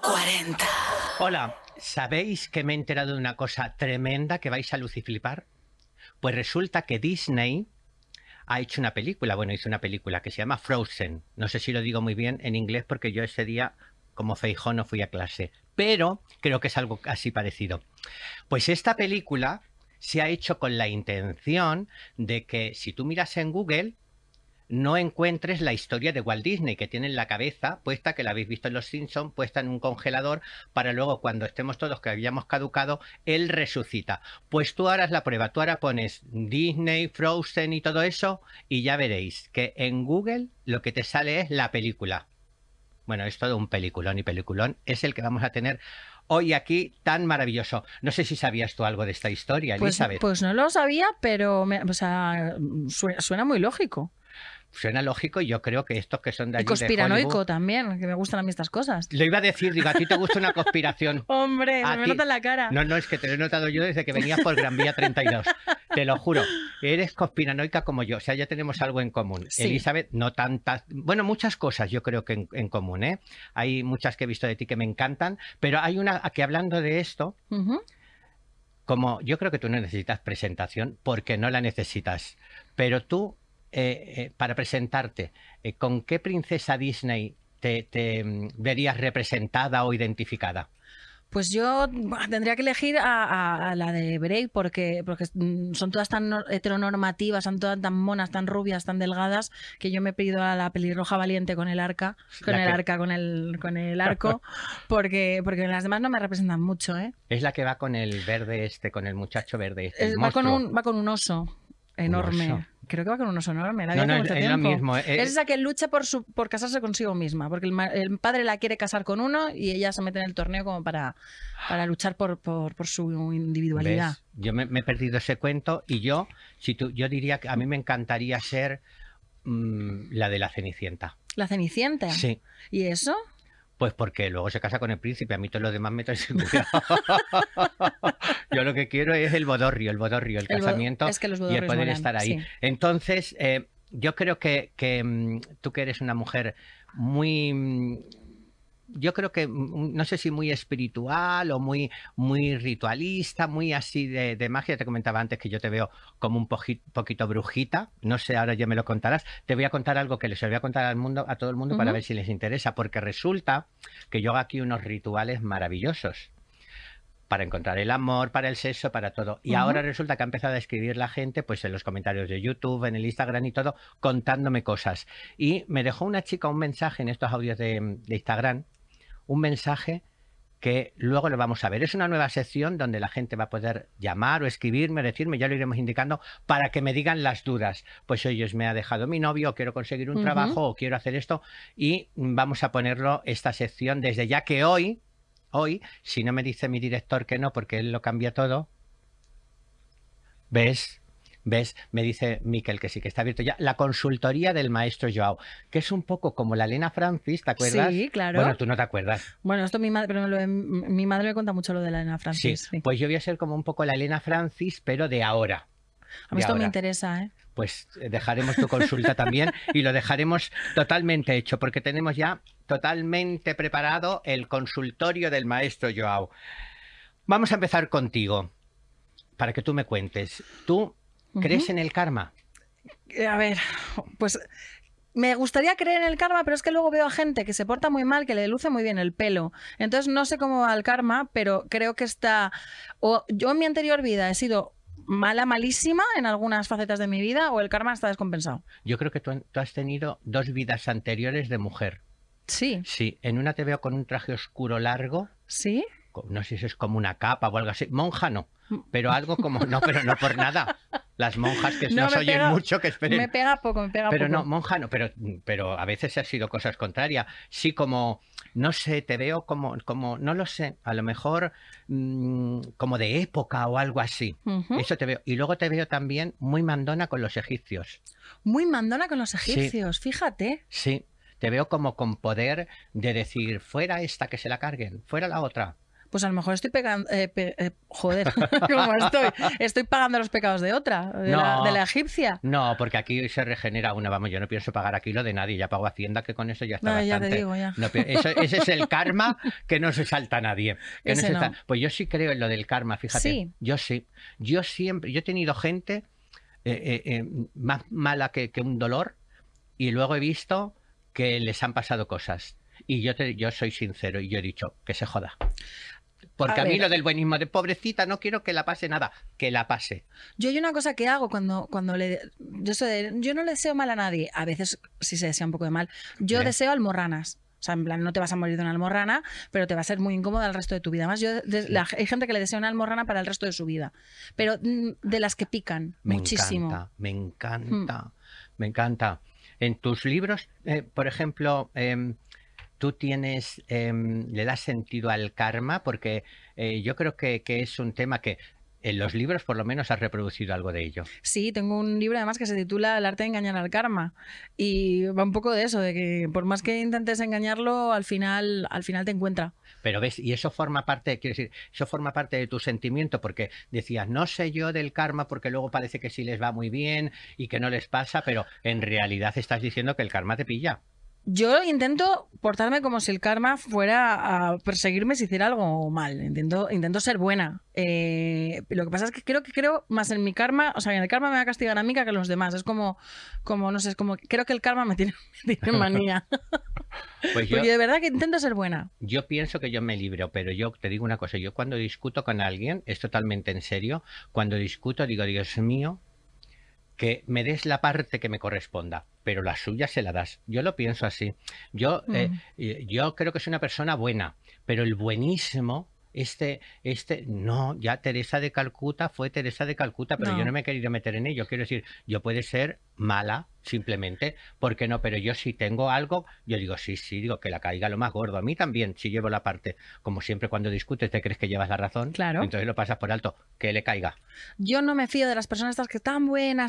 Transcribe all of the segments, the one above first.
40. Hola, ¿sabéis que me he enterado de una cosa tremenda que vais a luciflipar? Pues resulta que Disney ha hecho una película, hizo una película que se llama Frozen. No sé si lo digo muy bien en inglés porque yo ese día, como Feijóo, no fui a clase, pero creo que es algo así parecido. Pues esta película se ha hecho con la intención de que si tú miras en Google no encuentres la historia de Walt Disney, que tiene en la cabeza puesta, que la habéis visto en Los Simpsons, puesta en un congelador, para luego cuando estemos todos que habíamos caducado, él resucita. Pues tú harás la prueba, tú ahora pones Disney, Frozen y todo eso, y ya veréis que en Google lo que te sale es la película. Bueno, es todo un peliculón, y peliculón es el que vamos a tener hoy aquí tan maravilloso. No sé si sabías tú algo de esta historia, Elizabeth. Pues no lo sabía, pero suena muy lógico. Suena lógico y yo creo que estos que son de allí y conspiranoico de Hollywood, también, que me gustan a mí estas cosas. Lo iba a decir, digo, a ti te gusta una conspiración. Hombre, se me nota en la cara. No, es que te lo he notado yo desde que venías por Gran Vía 32. Te lo juro. Eres conspiranoica como yo. O sea, ya tenemos algo en común. Sí. Elizabeth, no tantas... Bueno, muchas cosas yo creo que en común, ¿eh? Hay muchas que he visto de ti que me encantan, pero hay una que hablando de esto... Como yo creo que tú no necesitas presentación porque no la necesitas, pero tú... para presentarte, ¿con qué princesa Disney te verías representada o identificada? Pues yo tendría que elegir a la de Brave porque son todas tan heteronormativas, son todas tan monas, tan rubias, tan delgadas, que yo me he pedido a la pelirroja valiente con el arco, porque las demás no me representan mucho, ¿eh? Es la que va con el verde con el muchacho verde va con un oso enorme. ¿Un oso? Creo que va con un oso enorme. No, es lo mismo. Es esa que lucha por casarse consigo misma, porque el padre la quiere casar con uno y ella se mete en el torneo como para luchar por su individualidad. ¿Ves? Yo me he perdido ese cuento y yo diría que a mí me encantaría ser la de la Cenicienta. ¿La Cenicienta? Sí. ¿Y eso? Pues porque luego se casa con el príncipe, a mí todos los demás me traen sin cuidado. Yo lo que quiero es el bodorrio, el casamiento y el poder estar ahí. Sí. Entonces, yo creo que tú que eres una mujer muy... Yo creo que, no sé si muy espiritual o muy ritualista, muy así de magia. Te comentaba antes que yo te veo como un poquito brujita. No sé, ahora ya me lo contarás. Te voy a contar algo que les voy a contar a todo el mundo para ver si les interesa. Porque resulta que yo hago aquí unos rituales maravillosos para encontrar el amor, para el sexo, para todo. Y ahora resulta que ha empezado a escribir la gente, pues en los comentarios de YouTube, en el Instagram y todo, contándome cosas. Y me dejó una chica un mensaje en estos audios de Instagram, un mensaje que luego lo vamos a ver. Es una nueva sección donde la gente va a poder llamar o escribirme, decirme, ya lo iremos indicando, para que me digan las dudas. Pues oye, me ha dejado mi novio, o quiero conseguir un trabajo, o quiero hacer esto, y vamos a ponerlo, esta sección, desde ya que hoy, si no me dice mi director que no, porque él lo cambia todo, ¿ves? Me dice Miquel que sí, que está abierto ya. La consultoría del maestro Joao, que es un poco como la Elena Francis, ¿te acuerdas? Sí, claro. Bueno, tú no te acuerdas. Bueno, esto mi madre me cuenta mucho lo de la Elena Francis. Sí, pues yo voy a ser como un poco la Elena Francis, pero de ahora. A mí esto me interesa, ¿eh? Pues dejaremos tu consulta también y lo dejaremos totalmente hecho, porque tenemos ya totalmente preparado el consultorio del maestro Joao. Vamos a empezar contigo, para que tú me cuentes. ¿Tú crees en el karma? A ver, pues me gustaría creer en el karma, pero es que luego veo a gente que se porta muy mal, que le luce muy bien el pelo. Entonces no sé cómo va el karma, pero creo que yo en mi anterior vida he sido malísima en algunas facetas de mi vida, o el karma está descompensado. Yo creo que tú has tenido 2 vidas anteriores de mujer. Sí. Sí, en una te veo con un traje oscuro largo. ¿Sí? No sé si es como una capa o algo así. Monja no, pero algo como... No, pero no por nada. Las monjas que no se oyen mucho, que esperen. Me pega poco, Pero no, monja no, pero a veces ha sido cosas contrarias. Sí, como, no sé, te veo como no lo sé, a lo mejor como de época o algo así. Eso te veo. Y luego te veo también muy mandona con los egipcios. Muy mandona con los egipcios, sí. Fíjate. Sí, te veo como con poder de decir, fuera esta que se la carguen, fuera la otra. Pues a lo mejor estoy pegando... joder, ¿cómo estoy? Estoy pagando los pecados de otra, de la egipcia. No, porque aquí se regenera una. Vamos, yo no pienso pagar aquí lo de nadie. Ya pago Hacienda, que con eso ya está bastante. Ya te digo, ya. No, ese es el karma que no se salta a nadie. Pues yo sí creo en lo del karma, fíjate. Sí. Yo sí. Yo he tenido gente más mala que un dolor y luego he visto que les han pasado cosas. Y yo soy sincero y yo he dicho que se joda. Porque a mí lo del buenismo de pobrecita, no quiero que la pase nada, que la pase. Yo hay una cosa que hago cuando yo no le deseo mal a nadie, a veces sí se desea un poco de mal, yo deseo almorranas. O sea, en plan, no te vas a morir de una almorrana, pero te va a ser muy incómoda el resto de tu vida. Además, hay gente que le desea una almorrana para el resto de su vida. Pero de las que pican muchísimo. Me encanta. En tus libros, por ejemplo... ¿Tú le das sentido al karma? Porque yo creo que es un tema que en los libros por lo menos has reproducido algo de ello. Sí, tengo un libro además que se titula El arte de engañar al karma. Y va un poco de eso, de que por más que intentes engañarlo, al final te encuentra. Pero ves, y eso forma parte, quiero decir, eso forma parte de tu sentimiento, porque decías, no sé yo del karma, porque luego parece que sí les va muy bien y que no les pasa, pero en realidad estás diciendo que el karma te pilla. Yo intento portarme como si el karma fuera a perseguirme si hiciera algo mal. Intento ser buena. Lo que pasa es que creo más en mi karma. O sea, en el karma me va a castigar a mí que a los demás. Es como no sé, creo que el karma me tiene manía. Pues porque de verdad que intento ser buena. Yo pienso que yo me libro, pero yo te digo una cosa. Yo cuando discuto con alguien, es totalmente en serio. Cuando discuto digo, Dios mío, que me des la parte que me corresponda, pero la suya se la das. Yo lo pienso así. Yo creo que soy una persona buena, pero el buenísimo, no, ya Teresa de Calcuta fue Teresa de Calcuta, pero yo no me he querido meter en ello. Quiero decir, yo puede ser mala, simplemente, ¿por qué no? Pero yo si tengo algo, yo digo, sí, digo que la caiga lo más gordo. A mí también, si llevo la parte, como siempre cuando discutes te crees que llevas la razón, claro. Entonces lo pasas por alto, que le caiga. Yo no me fío de las personas estas que tan buenas,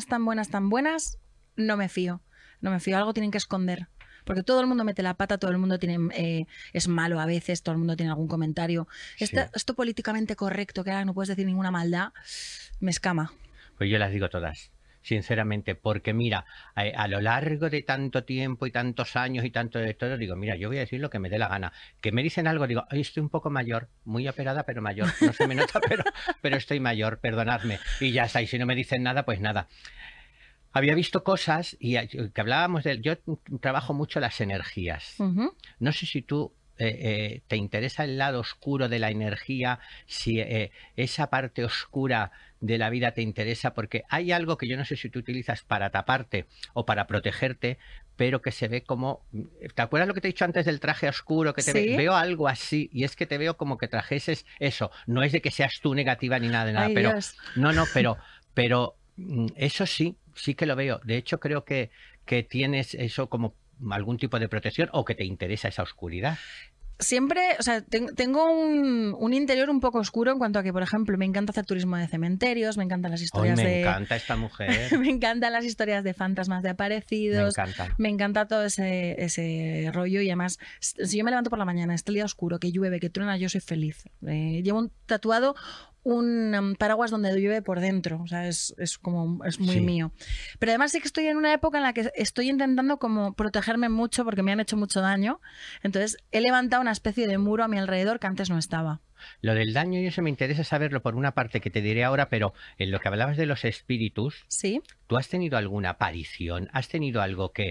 no me fío. Algo tienen que esconder. Porque todo el mundo mete la pata, todo el mundo es malo a veces, todo el mundo tiene algún comentario. Sí. Esto políticamente correcto, que ahora no puedes decir ninguna maldad, me escama. Pues yo las digo todas, sinceramente, porque mira, a lo largo de tanto tiempo y tantos años y tanto de todo, digo, mira, yo voy a decir lo que me dé la gana. Que me dicen algo, digo, ay, estoy un poco mayor, muy operada, pero mayor. No se me nota, pero estoy mayor, perdonadme. Y ya está, y si no me dicen nada, pues nada. Había visto cosas y que hablábamos de... Yo trabajo mucho las energías. No sé si tú te interesa el lado oscuro de la energía, si esa parte oscura de la vida te interesa, porque hay algo que yo no sé si tú utilizas para taparte o para protegerte, pero que se ve como... ¿Te acuerdas lo que te he dicho antes del traje oscuro? Que veo algo así, y es que te veo como que trajeses eso. No es de que seas tú negativa ni nada de nada, ay, pero... Dios. No, pero eso sí que lo veo. De hecho, creo que tienes eso como algún tipo de protección o que te interesa esa oscuridad. Siempre, o sea, tengo un interior un poco oscuro en cuanto a que, por ejemplo, me encanta hacer turismo de cementerios, me encantan las historias me encanta esta mujer. Me encantan las historias de fantasmas de aparecidos. Me encanta todo ese rollo y además, si yo me levanto por la mañana, está el día oscuro, que llueve, que truena, yo soy feliz. Llevo tatuado un paraguas donde llueve por dentro, o sea, es muy mío. Pero además sí que estoy en una época en la que estoy intentando como protegerme mucho porque me han hecho mucho daño, entonces he levantado una especie de muro a mi alrededor que antes no estaba. Lo del daño, y eso me interesa saberlo por una parte que te diré ahora, pero en lo que hablabas de los espíritus, ¿sí? ¿Tú has tenido alguna aparición? ¿Has tenido algo que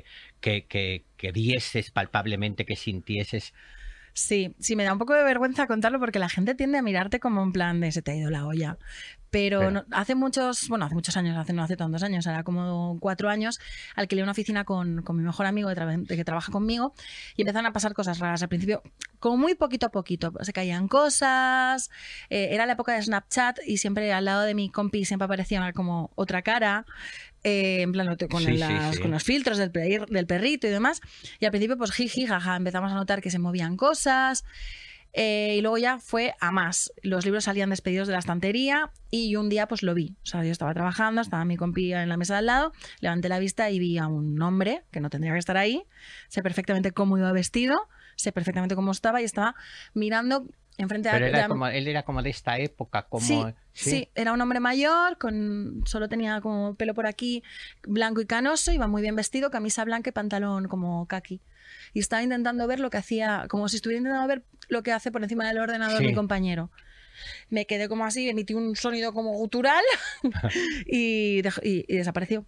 vieses palpablemente, que sintieses? Sí, me da un poco de vergüenza contarlo porque la gente tiende a mirarte como en plan de se te ha ido la olla. Pero no, hace muchos años, no hace tantos años, era como 4 años, alquilé una oficina con mi mejor amigo que trabaja conmigo y empezaron a pasar cosas raras. Al principio, como muy poquito a poquito, se caían cosas, era la época de Snapchat y siempre al lado de mi compi siempre aparecía como otra cara. En plan con los filtros del perrito y demás, y al principio pues jiji, jaja, empezamos a notar que se movían cosas, y luego ya fue a más, los libros salían despedidos de la estantería y un día pues lo vi, o sea, yo estaba trabajando, estaba mi compi en la mesa de al lado, levanté la vista y vi a un hombre que no tendría que estar ahí, sé perfectamente cómo iba vestido, sé perfectamente cómo estaba y estaba mirando Enfrente Pero él era como de esta época, como... Sí, sí, era un hombre mayor, solo tenía como pelo por aquí, blanco y canoso, iba muy bien vestido, camisa blanca y pantalón como caqui. Y estaba intentando ver lo que hacía, como si estuviera intentando ver lo que hace por encima del ordenador mi compañero. Me quedé como así, emití un sonido como gutural y desapareció.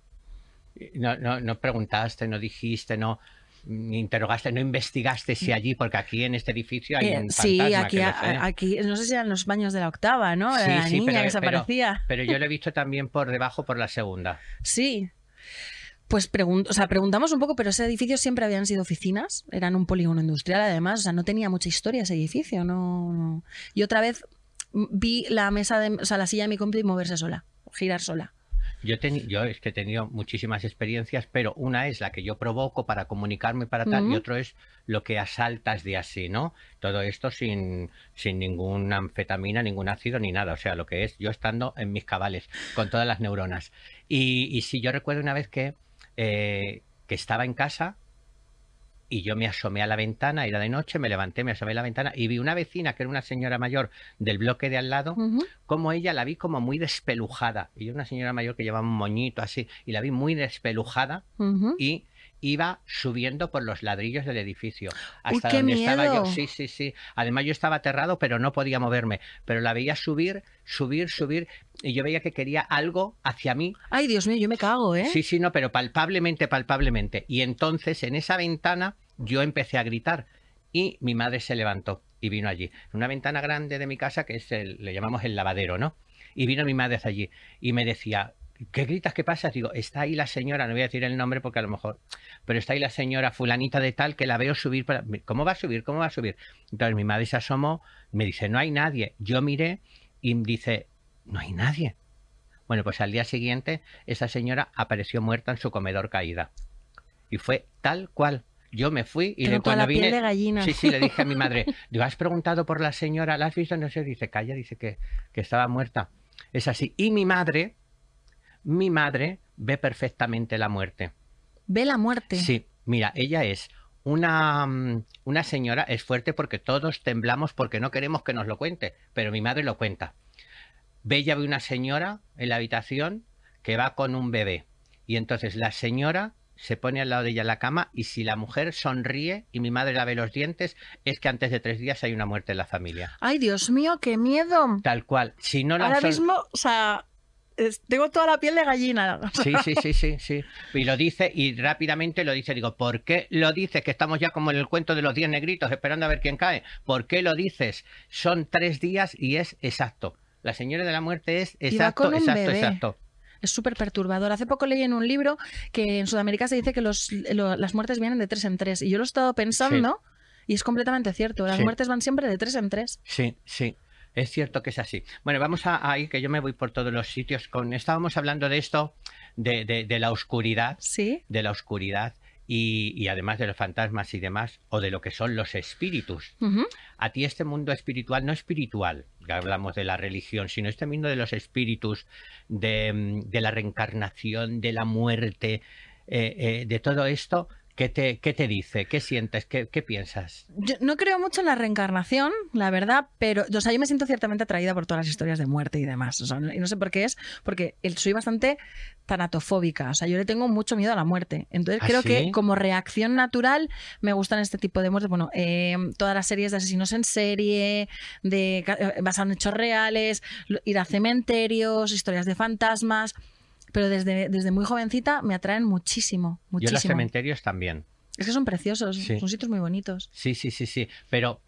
No preguntaste, no dijiste, no interrogaste, no investigaste si allí, porque aquí en este edificio hay un fantasma. Sí, aquí, no sé si eran los baños de la octava, ¿no? Sí, la niña que desaparecía. Pero yo lo he visto también por debajo, por la segunda. Sí. Pues preguntamos un poco, pero ese edificio siempre habían sido oficinas, eran un polígono industrial además, o sea, no tenía mucha historia ese edificio, no. Y otra vez vi la silla de mi compi moverse sola, girar sola. Yo es que he tenido muchísimas experiencias, pero una es la que yo provoco para comunicarme para tal, y otro es lo que asaltas de así, ¿no? Todo esto sin ninguna anfetamina, ningún ácido ni nada, o sea, lo que es yo estando en mis cabales, con todas las neuronas. Y sí, yo recuerdo una vez que estaba en casa y yo me asomé a la ventana, era de noche, me levanté, me asomé a la ventana y vi una vecina, que era una señora mayor del bloque de al lado, como ella la vi como muy despelujada. Y yo una señora mayor que llevaba un moñito así, y la vi muy despelujada y iba subiendo por los ladrillos del edificio. Hasta donde estaba yo. Sí. Además yo estaba aterrado, pero no podía moverme. Pero la veía subir, y yo veía que quería algo hacia mí. Ay, Dios mío, yo me cago, ¿eh? Sí, no, pero palpablemente. Y entonces en esa ventana yo empecé a gritar y mi madre se levantó y vino allí. Una ventana grande de mi casa que es le llamamos el lavadero, ¿no? Y vino mi madre hacia allí y me decía... ¿Qué gritas? ¿Qué pasa? Digo, está ahí la señora, no voy a decir el nombre porque a lo mejor, pero está ahí la señora fulanita de tal que la veo subir. ¿Cómo va a subir? ¿Cómo va a subir? Entonces mi madre se asomó, me dice, no hay nadie. Yo miré y dice, no hay nadie. Bueno, pues al día siguiente esa señora apareció muerta en su comedor caída. Y fue tal cual. Yo me fui y cuando vine... piel de gallina. Sí, le dije a mi madre, digo, ¿has preguntado por la señora? ¿La has visto? No sé, dice, calla, dice que estaba muerta. Es así. Y mi madre ve perfectamente la muerte. ¿Ve la muerte? Sí, mira, ella es una señora, es fuerte porque todos temblamos porque no queremos que nos lo cuente, pero mi madre lo cuenta. Ella ve una señora en la habitación que va con un bebé y entonces la señora se pone al lado de ella en la cama y si la mujer sonríe y mi madre la ve los dientes, es que antes de 3 días hay una muerte en la familia. ¡Ay, Dios mío, qué miedo! Tal cual. Si no ahora mismo, o sea... Tengo toda la piel de gallina. Sí. Y lo dice y rápidamente lo dice. Digo, ¿por qué lo dices? Que estamos ya como en el cuento de los 10 negritos esperando a ver quién cae. ¿Por qué lo dices? Son 3 días y es exacto. La señora de la muerte es exacto. Es súper perturbador. Hace poco leí en un libro que en Sudamérica se dice que las muertes vienen de 3 en 3. Y yo lo he estado pensando y es completamente cierto. Las muertes van siempre de 3 en 3. Sí. Es cierto que es así. Bueno, vamos a ir, que yo me voy por todos los sitios. Estábamos hablando de esto, de la oscuridad. Sí. De la oscuridad y además de los fantasmas y demás, o de lo que son los espíritus. A ti este mundo espiritual, no espiritual, ya hablamos de la religión, sino este mundo de los espíritus, de la reencarnación, de la muerte, de todo esto... ¿Qué te dice? ¿Qué sientes? ¿Qué piensas? Yo no creo mucho en la reencarnación, la verdad, pero yo me siento ciertamente atraída por todas las historias de muerte y demás. Y no sé por qué es, porque soy bastante tanatofóbica. O sea, yo le tengo mucho miedo a la muerte. Entonces creo que como reacción natural me gustan este tipo de muertes. Bueno, todas las series de asesinos en serie, basadas en hechos reales, ir a cementerios, historias de fantasmas... Pero desde muy jovencita me atraen muchísimo. Yo los cementerios también. Es que son preciosos, son sitios muy bonitos. Sí. Pero,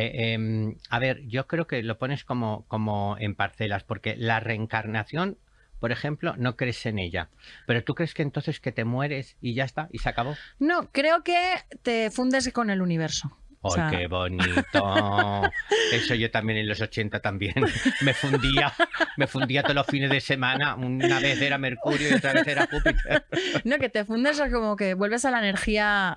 a ver, yo creo que lo pones como en parcelas, porque la reencarnación, por ejemplo, no crees en ella. Pero tú crees que entonces que te mueres y ya está, y se acabó. No, creo que te fundes con el universo. ¡Oh, qué bonito! Eso yo también en los 80 también me fundía todos los fines de semana. Una vez era Mercurio y otra vez era Júpiter. No, que te fundes como que vuelves a la energía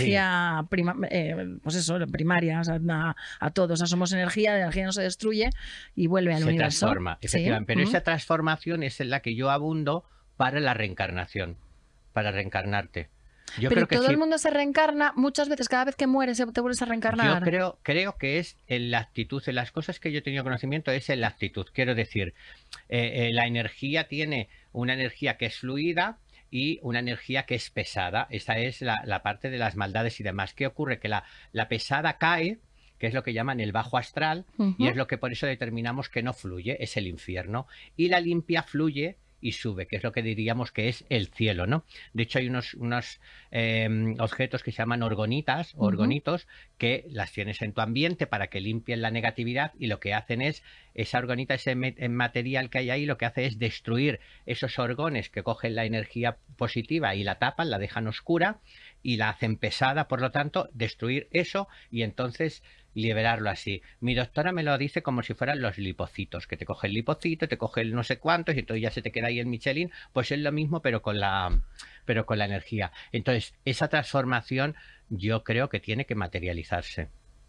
pues eso, primaria, o sea, a todos. O sea, somos energía, la energía no se destruye y vuelve al universo. Se transforma, efectivamente. Pero esa transformación es en la que yo abundo para la reencarnación, para reencarnarte. Pero todo el mundo se reencarna muchas veces, cada vez que mueres te vuelves a reencarnar. Yo creo que es en la actitud, en las cosas que yo he tenido conocimiento es en la actitud. Quiero decir, la energía tiene una energía que es fluida y una energía que es pesada. Esa es la parte de las maldades y demás. ¿Qué ocurre? Que la pesada cae, que es lo que llaman el bajo astral, y es lo que por eso determinamos que no fluye, es el infierno. Y la limpia fluye y sube, que es lo que diríamos que es el cielo, ¿no? De hecho, hay unos objetos que se llaman orgonitas, orgonitos, que las tienes en tu ambiente para que limpien la negatividad, y lo que hacen es, esa orgonita, ese material que hay ahí, lo que hace es destruir esos orgones que cogen la energía positiva y la tapan, la dejan oscura y la hacen pesada, por lo tanto, destruir eso y entonces liberarlo así. Mi doctora me lo dice como si fueran los lipocitos, que te coge el lipocito, te coge el no sé cuántos y entonces ya se te queda ahí el Michelin. Pues es lo mismo, pero con la energía. Entonces, esa transformación yo creo que tiene que materializarse.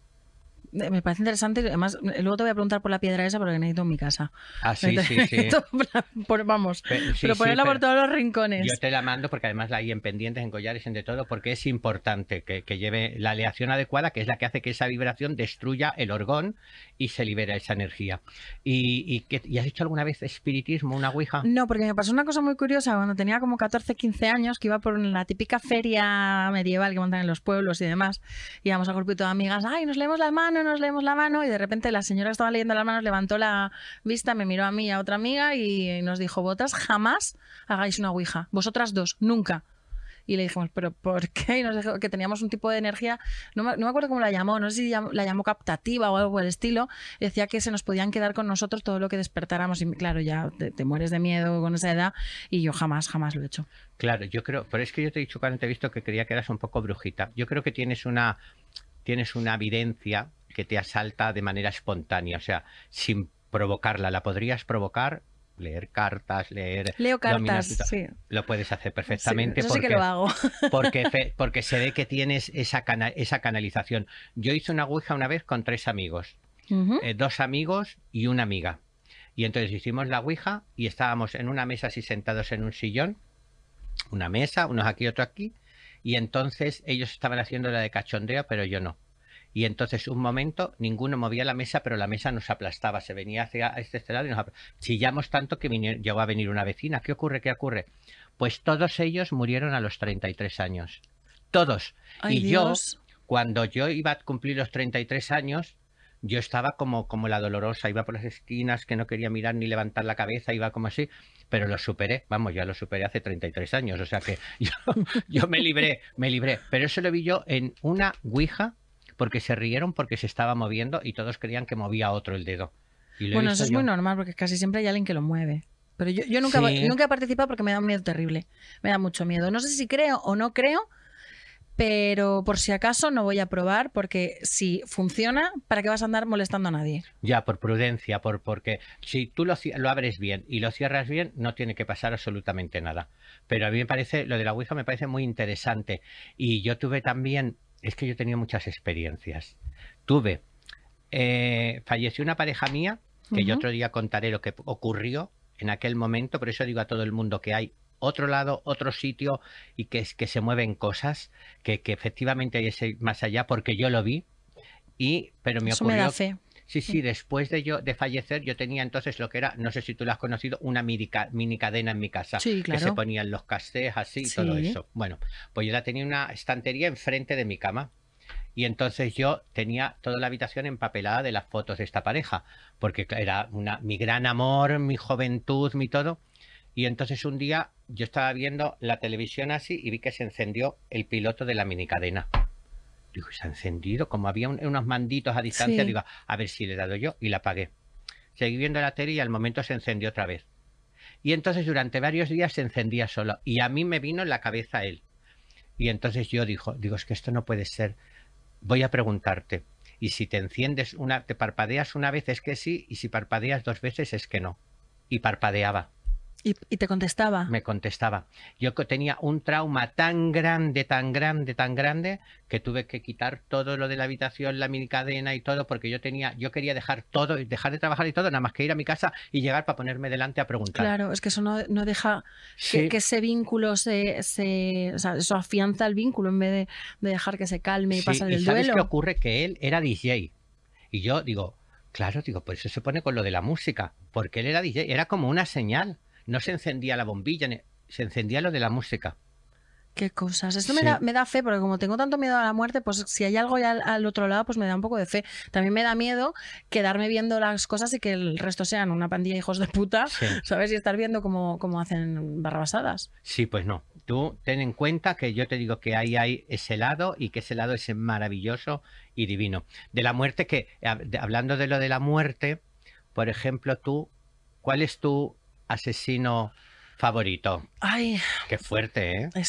Me parece interesante. Además, luego te voy a preguntar por la piedra esa porque necesito en mi casa. Ah, sí, sí. Vamos, pero ponerla por todos los rincones. Yo te la mando porque además la hay en pendientes, en collares, en de todo, porque es importante que lleve la aleación adecuada, que es la que hace que esa vibración destruya el orgón y se libera esa energía. ¿Y has hecho alguna vez espiritismo, una ouija? No, porque me pasó una cosa muy curiosa cuando tenía como 14, 15 años, que iba por la típica feria medieval que montan en los pueblos y demás. Íbamos a grupito de amigas, ay, nos leemos las manos, y de repente la señora que estaba leyendo las manos levantó la vista, me miró a mí y a otra amiga y nos dijo, vosotras jamás hagáis una ouija, vosotras dos, nunca. Y le dijimos, ¿pero por qué? Y nos dijo que teníamos un tipo de energía, no me acuerdo cómo la llamó, no sé si la llamó captativa o algo por el estilo, y decía que se nos podían quedar con nosotros todo lo que despertáramos, y claro, ya te mueres de miedo con esa edad, y yo jamás lo he hecho. Claro, yo creo, pero es que yo te he dicho cuando te he visto que creía que eras un poco brujita. Yo creo que tienes una evidencia que te asalta de manera espontánea, o sea, sin provocarla. La podrías provocar, leer cartas, Leo cartas, sí. Lo puedes hacer perfectamente, sí, eso sí que lo hago. porque se ve que tienes esa canalización. Yo hice una ouija una vez con 3 amigos, 2 amigos y una amiga. Y entonces hicimos la ouija y estábamos en una mesa así sentados en un sillón, una mesa, unos aquí, otro aquí, y entonces ellos estaban haciendo la de cachondeo, pero yo no. Y entonces un momento ninguno movía la mesa, pero la mesa nos aplastaba, se venía hacia este lado y nos chillamos tanto que llegó a venir una vecina. ¿Qué ocurre? ¿Qué ocurre? Pues todos ellos murieron a los 33 años. Todos. Ay, y Dios. Yo, cuando yo iba a cumplir los 33 años, yo estaba como la dolorosa, iba por las esquinas que no quería mirar ni levantar la cabeza, iba como así, pero lo superé, vamos, ya lo superé hace 33 años, o sea que yo me libré, pero eso lo vi yo en una ouija, porque se rieron porque se estaba moviendo y todos creían que movía otro el dedo. Bueno, eso es muy normal porque casi siempre hay alguien que lo mueve. Pero yo nunca he participado porque me da un miedo terrible. Me da mucho miedo. No sé si creo o no creo, pero por si acaso no voy a probar porque si funciona, ¿para qué vas a andar molestando a nadie? Ya, por prudencia, porque si tú lo abres bien y lo cierras bien, no tiene que pasar absolutamente nada. Pero a mí me parece, lo de la ouija me parece muy interesante. Y yo tuve también... Es que yo he tenido muchas experiencias. Falleció una pareja mía, que yo otro día contaré lo que ocurrió en aquel momento, por eso digo a todo el mundo que hay otro lado, otro sitio y que se mueven cosas, que efectivamente hay ese más allá, porque yo lo vi, pero me ocurrió... Me da fe. Sí, después de fallecer yo tenía entonces lo que era, no sé si tú lo has conocido, una mini cadena en mi casa. Sí, claro. Que se ponían los castés así, sí. Todo eso. Bueno, pues yo la tenía una estantería enfrente de mi cama. Y entonces yo tenía toda la habitación empapelada de las fotos de esta pareja, porque era mi gran amor, mi juventud, mi todo. Y entonces un día yo estaba viendo la televisión así y vi que se encendió el piloto de la mini cadena. Digo, se ha encendido, como había unos manditos a distancia, sí. Digo, a ver si le he dado yo, y la apagué. Seguí viendo la tele y al momento se encendió otra vez. Y entonces durante varios días se encendía solo, y a mí me vino en la cabeza él. Y entonces yo digo, es que esto no puede ser. Voy a preguntarte, y si te enciendes te parpadeas una vez es que sí, y si parpadeas 2 veces es que no. Y parpadeaba. ¿Y te contestaba? Me contestaba. Yo tenía un trauma tan grande, tan grande, tan grande, que tuve que quitar todo lo de la habitación, la minicadena y todo, porque yo quería dejar todo, dejar de trabajar y todo, nada más que ir a mi casa y llegar para ponerme delante a preguntar. Claro, es que eso no deja que ese vínculo o sea, eso afianza el vínculo en vez de dejar que se calme y pasar el duelo. ¿Sabes qué ocurre? Que él era DJ. Y yo digo, claro, por eso se pone con lo de la música, porque él era DJ, era como una señal. No se encendía la bombilla, se encendía lo de la música. Qué cosas. Esto me da fe, porque como tengo tanto miedo a la muerte, pues si hay algo ya al otro lado, pues me da un poco de fe. También me da miedo quedarme viendo las cosas y que el resto sean una pandilla de hijos de puta, ¿sabes? Y estar viendo cómo hacen barrabasadas. Sí, pues no. Tú ten en cuenta que yo te digo que ahí hay ese lado y que ese lado es maravilloso y divino. De la muerte, que hablando de lo de la muerte, por ejemplo, ¿cuál es tu asesino favorito? Ay, qué fuerte, ¿eh?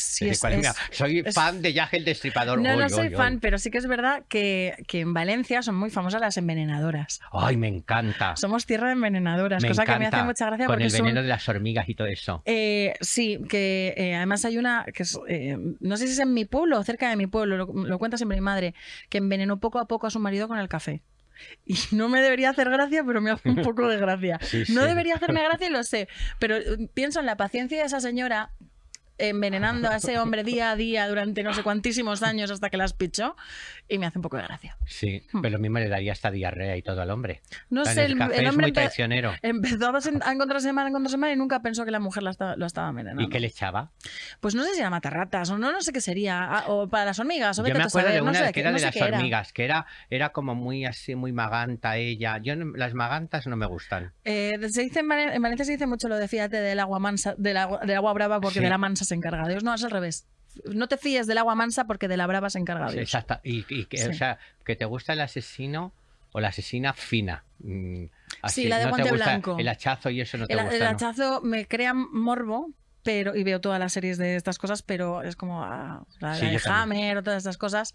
Soy fan de Jack el Destripador. No soy fan, pero sí que es verdad que en Valencia son muy famosas las envenenadoras. Ay, me encanta. Somos tierra de envenenadoras, cosa que me hace mucha gracia. Con el veneno de las hormigas y todo eso. Sí, que además hay una que es, no sé si es en mi pueblo o cerca de mi pueblo, lo cuenta siempre mi madre, que envenenó poco a poco a su marido con el café. Y no me debería hacer gracia, pero me hace un poco de gracia. No debería hacerme gracia y lo sé, pero pienso en la paciencia de esa señora envenenando a ese hombre día a día durante no sé cuantísimos años hasta que las pichó, y me hace un poco de gracia. Sí, pero lo mismo le daría hasta diarrea y todo al hombre. No sé, el hombre es muy traicionero. Empezó a encontrarse semana y nunca pensó que la mujer lo estaba envenenando. ¿Y qué le echaba? Pues no sé si era matarratas o no sé qué sería, o para las hormigas, o yo me acuerdo de una que era de las hormigas, que era como muy así, muy maganta ella. Las magantas no me gustan. En Valencia se dice mucho lo de fíjate del agua mansa, del agua brava, porque de la mansa se encarga Dios. No, es al revés. No te fíes del agua mansa porque de la brava se encarga Dios. Exacto. O sea, que te gusta el asesino o la asesina fina. Así, la de guante blanco. El hachazo y eso no te gusta. El hachazo me crea morbo, y veo todas las series de estas cosas, pero es como la de Hammer o todas estas cosas.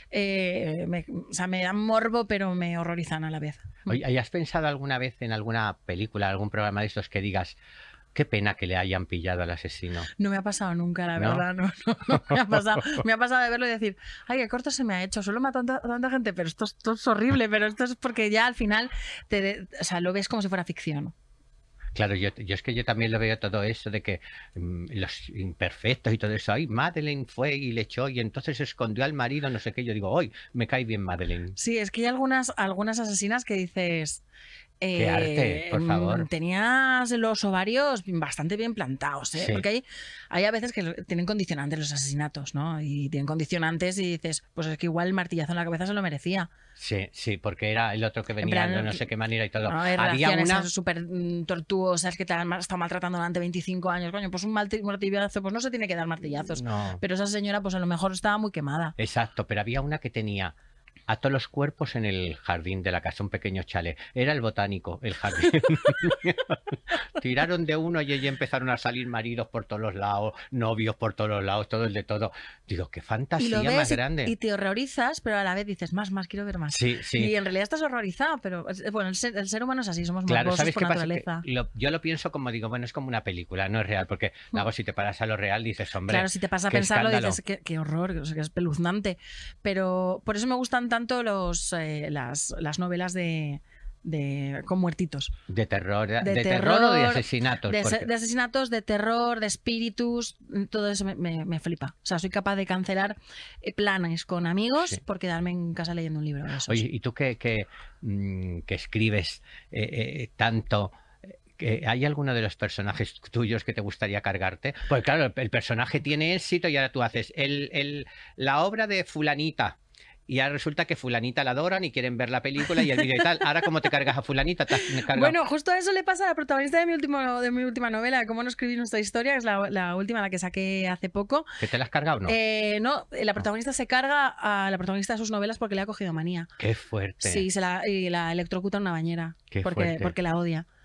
O sea, me dan morbo, pero me horrorizan a la vez. Oye, ¿has pensado alguna vez en alguna película, algún programa de estos que digas, qué pena que le hayan pillado al asesino? No me ha pasado nunca, la verdad. No me ha pasado. Me ha pasado de verlo y decir, ay, qué corto se me ha hecho. Solo mata a tanta gente, pero esto es horrible. Pero esto es porque ya al final o sea, lo ves como si fuera ficción. Claro, yo es que yo también lo veo todo eso de que los imperfectos y todo eso. Ay, Madeleine fue y le echó y entonces escondió al marido, no sé qué. Yo digo, hoy me cae bien Madeleine. Sí, es que hay algunas asesinas que dices... Qué arte, por favor. Tenías los ovarios bastante bien plantados, ¿eh? Sí. Porque hay a veces que tienen condicionantes los asesinatos, ¿no? Y tienen condicionantes y dices, pues es que igual el martillazo en la cabeza se lo merecía. Sí, porque era el otro que venía de no sé qué manera y todo. No, había una súper tortuosas que te han estado maltratando durante 25 años. Coño, pues un martillazo, pues no se tiene que dar martillazos. No. Pero esa señora, pues a lo mejor estaba muy quemada. Exacto, pero había una que tenía a todos los cuerpos en el jardín de la casa, un pequeño chalet. Era el botánico, el jardín. Tiraron de uno y allí empezaron a salir maridos por todos los lados, novios por todos los lados, todo el de todo. Digo, qué fantasía más grande. Y te horrorizas, pero a la vez dices, más, quiero ver más. Sí. Y en realidad estás horrorizado, pero bueno, el ser humano es así, somos morbosos por naturaleza. Yo lo pienso como digo, bueno, es como una película, no es real, porque luego si te paras a lo real dices, hombre, claro, si te pasas a pensarlo dices, qué horror, que es espeluznante. Pero por eso me gustan tanto las novelas con muertitos. De terror o de asesinatos. De asesinatos, de terror, de espíritus, todo eso me flipa. O sea, soy capaz de cancelar planes con amigos por quedarme en casa leyendo un libro de esos. Oye, ¿y tú que escribes tanto? ¿Hay alguno de los personajes tuyos que te gustaría cargarte? Pues claro, el personaje tiene éxito y ahora tú haces la obra de fulanita. Y ahora resulta que fulanita la adoran y quieren ver la película y el vídeo y tal. Ahora, ¿cómo te cargas a fulanita? Bueno, justo eso le pasa a la protagonista de mi última novela, Cómo no escribir nuestra historia, que es la última, la que saqué hace poco. ¿Que te la has cargado o no? No, la protagonista se carga a la protagonista de sus novelas porque le ha cogido manía. ¡Qué fuerte! Sí, y la electrocuta en una bañera. ¡Qué fuerte! Porque la odia.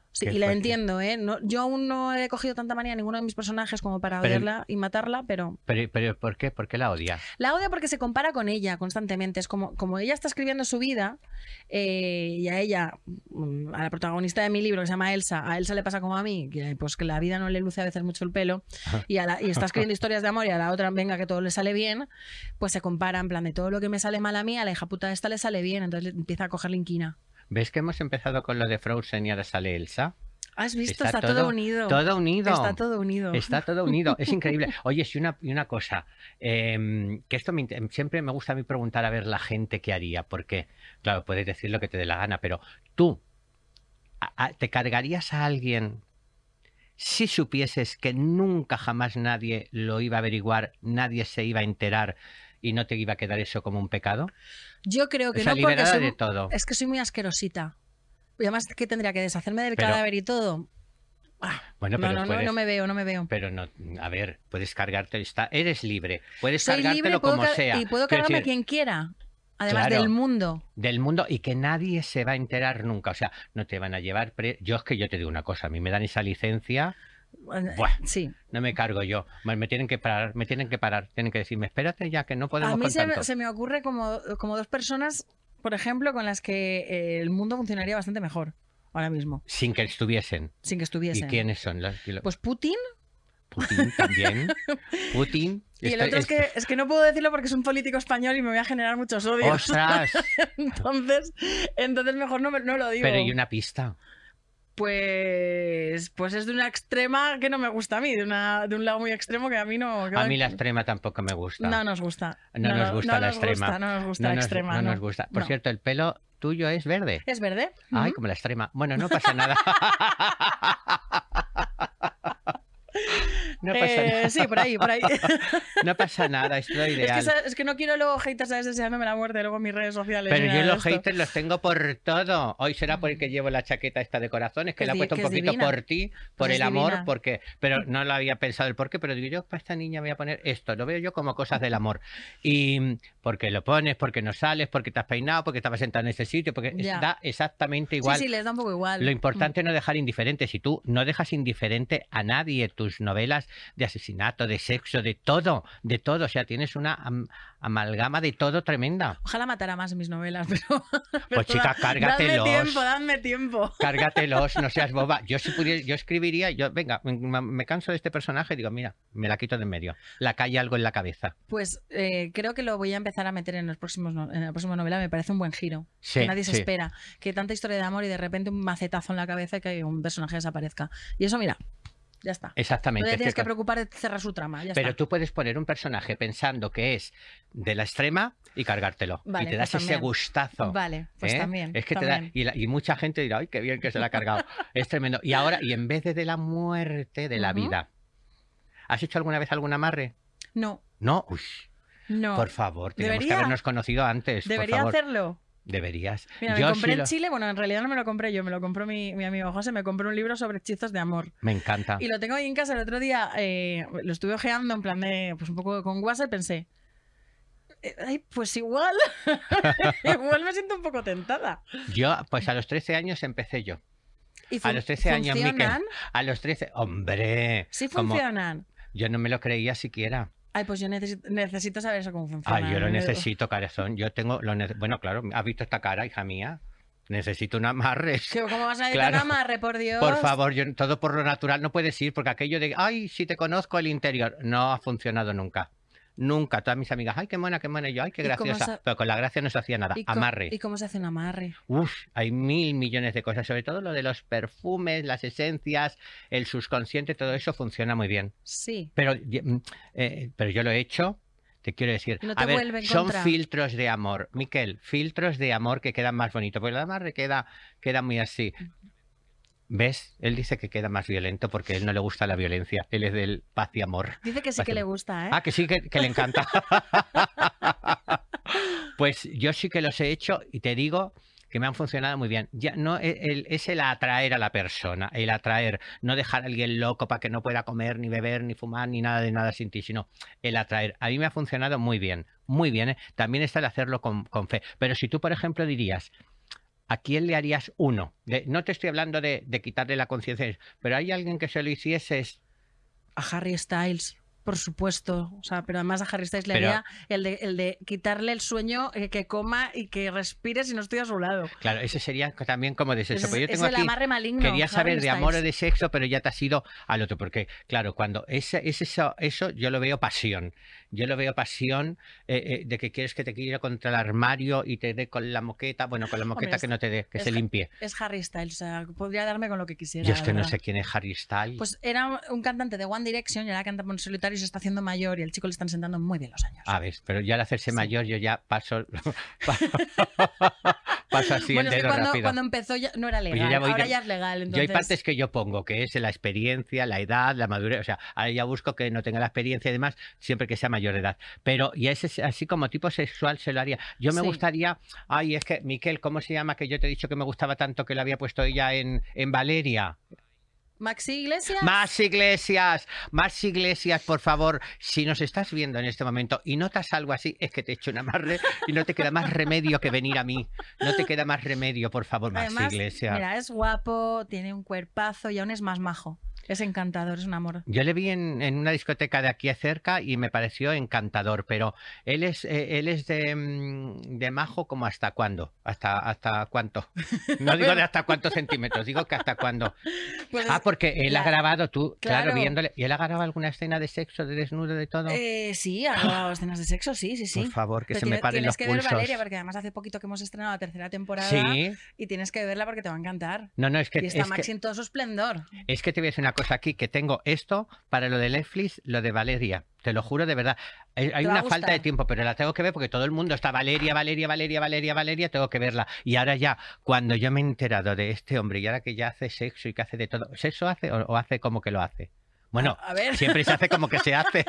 Sí, y la entiendo, ¿eh? No, yo aún no he cogido tanta manía a ninguno de mis personajes como para odiarla y matarla, pero... Pero ¿por qué? ¿Por qué la odia? La odia porque se compara con ella constantemente. Es como ella está escribiendo su vida y a ella, a la protagonista de mi libro que se llama Elsa, a Elsa le pasa como a mí, pues que la vida no le luce a veces mucho el pelo y está escribiendo historias de amor y a la otra, venga, que todo le sale bien, pues se compara en plan de todo lo que me sale mal a mí, a la hija puta esta le sale bien, entonces empieza a cogerle inquina. ¿Ves que hemos empezado con lo de Frozen y ahora sale Elsa? ¿Has visto? Está todo unido. Todo unido. Está todo unido. Está todo unido. Es increíble. Oye, sí, una cosa. Que esto siempre me gusta a mí preguntar a ver la gente qué haría. Porque, claro, puedes decir lo que te dé la gana, pero tú, ¿te cargarías a alguien si supieses que nunca jamás nadie lo iba a averiguar, nadie se iba a enterar y no te iba a quedar eso como un pecado? Yo creo que no, porque de todo. Es que soy muy asquerosita. Y además que tendría que deshacerme del cadáver y todo. Bueno, pero no me veo. Pero no, a ver, puedes cargarte, eres libre, puedes cargártelo como sea. Y puedo cargarme a quien quiera. Además del mundo. Del mundo y que nadie se va a enterar nunca. O sea, no te van a llevar... Yo es que yo te digo una cosa, a mí me dan esa licencia... Buah, sí. No me cargo yo. Me tienen que parar, tienen que decirme, espérate ya, que no podemos con tanto. A mí se me ocurre como dos personas, por ejemplo, con las que el mundo funcionaría bastante mejor ahora mismo. Sin que estuviesen. ¿Y quiénes son? Pues Putin. Putin también. Putin. Y el otro es que no puedo decirlo porque es un político español y me voy a generar muchos odios. ¡Ostras! entonces mejor no lo digo. Pero ¿y una pista? Pues es de una extrema que no me gusta a mí, de un lado muy extremo que a mí no... A mí la extrema tampoco me gusta. No nos gusta. No nos gusta la extrema. No nos gusta la extrema. No nos gusta. Por cierto, el pelo tuyo es verde. ¿Es verde? Ay, como la extrema. Bueno, no pasa nada. No pasa nada. Sí, por ahí. No pasa nada, es lo ideal. Es que no quiero luego haters deseándome la muerte luego en mis redes sociales. Pero yo los haters los tengo por todo. Hoy será porque llevo la chaqueta esta de corazones, que la he puesto un poquito por ti, por el amor, pero no lo había pensado el porqué, pero digo yo, para esta niña voy a poner esto, lo veo yo como cosas del amor. Y porque lo pones, porque no sales, porque te has peinado, porque estabas sentado en ese sitio, porque da exactamente igual. Sí, les da un poco igual. Lo importante es no dejar indiferente. Si tú no dejas indiferente a nadie, tus novelas de asesinato, de sexo, de todo, o sea, tienes una amalgama de todo tremenda. Ojalá matara más en mis novelas, pero pues chica, cárgatelos. Dadme tiempo. Cárgatelos, no seas boba. Yo si pudiera, yo escribiría, venga, me canso de este personaje, digo, mira, me la quito de en medio. La cae algo en la cabeza. Pues creo que lo voy a empezar a meter en la próxima novela, me parece un buen giro. Sí, que nadie se espera. Que tanta historia de amor y de repente un macetazo en la cabeza y que un personaje desaparezca. Y eso, mira, ya está. Exactamente. No te tienes que preocupar de cerrar su trama. Pero tú puedes poner un personaje pensando que es de la extrema y cargártelo. Vale, y te das ese gustazo. Vale, pues también. Es que también. te da. Y mucha gente dirá, ¡ay, qué bien que se la ha cargado! Es tremendo. Y ahora, y en vez de la muerte, de la vida. ¿Has hecho alguna vez algún amarre? No. ¿No? Uy. No. Por favor, tenemos que habernos conocido antes. ¿Debería por favor. hacerlo? Deberías. Mira, me compré en Chile, bueno, en realidad no me lo compré yo, me lo compró mi amigo José, me compró un libro sobre hechizos de amor. Me encanta. Y lo tengo ahí en casa. El otro día lo estuve ojeando en plan de, pues un poco con WhatsApp y pensé, ay, pues igual me siento un poco tentada. Yo, pues a los 13 años empecé yo. ¿Y a los 13 años, Miquel. A los 13, ¡hombre! Sí funcionan. Yo no me lo creía siquiera. Ay, pues yo necesito saber eso cómo funciona. Ay, yo lo necesito, corazón. Yo tengo... Bueno, claro, ¿has visto esta cara, hija mía? Necesito un amarre. ¿Cómo vas a necesitar un amarre, por Dios? Por favor, todo por lo natural no puedes ir, porque aquello de, ay, si te conozco el interior, no ha funcionado nunca. Nunca. Todas mis amigas, ay, qué mona, y yo, ay, qué graciosa. Pero con la gracia no se hacía nada. Amarre. ¿Y cómo se hace un amarre? Uf, hay 1000 millones de cosas, sobre todo lo de los perfumes, las esencias, el subconsciente, todo eso funciona muy bien. Sí. Pero yo lo he hecho, te quiero decir. No te a ver, son filtros de amor. Miquel, filtros de amor que quedan más bonitos, porque el amarre queda muy así. ¿Ves? Él dice que queda más violento porque a él no le gusta la violencia. Él es del paz y amor. Dice que sí que le gusta, ¿eh? Ah, que sí, que le encanta. Pues yo sí que los he hecho y te digo que me han funcionado muy bien. Ya no es el atraer a la persona, el atraer, no dejar a alguien loco para que no pueda comer, ni beber, ni fumar, ni nada de nada sin ti, sino el atraer. A mí me ha funcionado muy bien, ¿eh? También está el hacerlo con fe. Pero si tú, por ejemplo, dirías, ¿a quién le harías uno? No te estoy hablando de quitarle la conciencia, pero hay alguien que se lo hicieses. A Harry Styles. Por supuesto, o sea, pero además a Harry Styles le haría el de quitarle el sueño, que coma y que respire si no estoy a su lado. Claro, ese sería también como de sexo. Pero yo tengo es el amarre maligno. Quería saber Harry de amor o de sexo, pero ya te has ido al otro, porque claro, cuando eso yo lo veo pasión. Yo lo veo pasión de que quieres que te quiera contra el armario y te dé con la moqueta, bueno, con la moqueta. Hombre, que no te dé, que se limpie. Es Harry Styles, o sea, podría darme con lo que quisiera. Yo es que no sé quién es Harry Styles. Pues era un cantante de One Direction y ahora canta por solitario y se está haciendo mayor y el chico le están sentando muy bien los años. A ver, pero ya al hacerse mayor yo ya paso así el dedo rápido. Cuando empezó ya no era legal, ahora ya es legal. Entonces... Yo hay partes que yo pongo, que es la experiencia, la edad, la madurez, o sea, ahora ya busco que no tenga la experiencia y demás, siempre que sea mayor de edad. Pero, y ese así como tipo sexual se lo haría. Yo me gustaría, es que, Miquel, ¿cómo se llama? Que yo te he dicho que me gustaba tanto que lo había puesto ella en Valeria. Maxi Iglesias. Más Iglesias, por favor. Si nos estás viendo en este momento y notas algo así, es que te echo una amarre y no te queda más remedio que venir a mí. No te queda más remedio, por favor, Maxi Iglesias. Mira, es guapo, tiene un cuerpazo y aún es más majo. Es encantador, es un amor. Yo le vi en una discoteca de aquí cerca y me pareció encantador, pero él es de majo como hasta cuándo, hasta cuánto. No digo de hasta cuántos centímetros, digo que hasta cuándo. Pues porque él ha grabado, claro, viéndole, ¿y él ha grabado alguna escena de sexo, de desnudo, de todo? Sí, ha grabado escenas de sexo, sí. Por favor, que pero se me paren los pulsos. Tienes que ver Valeria, porque además hace poquito que hemos estrenado la tercera temporada y tienes que verla porque te va a encantar. No, es que... Y está Maxi en todo su esplendor. Es que te voy a decir una cosa aquí, que tengo esto para lo de Netflix, lo de Valeria. Te lo juro de verdad. Hay una falta de tiempo, pero la tengo que ver porque todo el mundo está Valeria, tengo que verla. Y ahora ya, cuando yo me he enterado de este hombre y ahora que ya hace sexo y que hace de todo, ¿sexo hace o hace como que lo hace? Bueno, a ver. Siempre se hace como que se hace.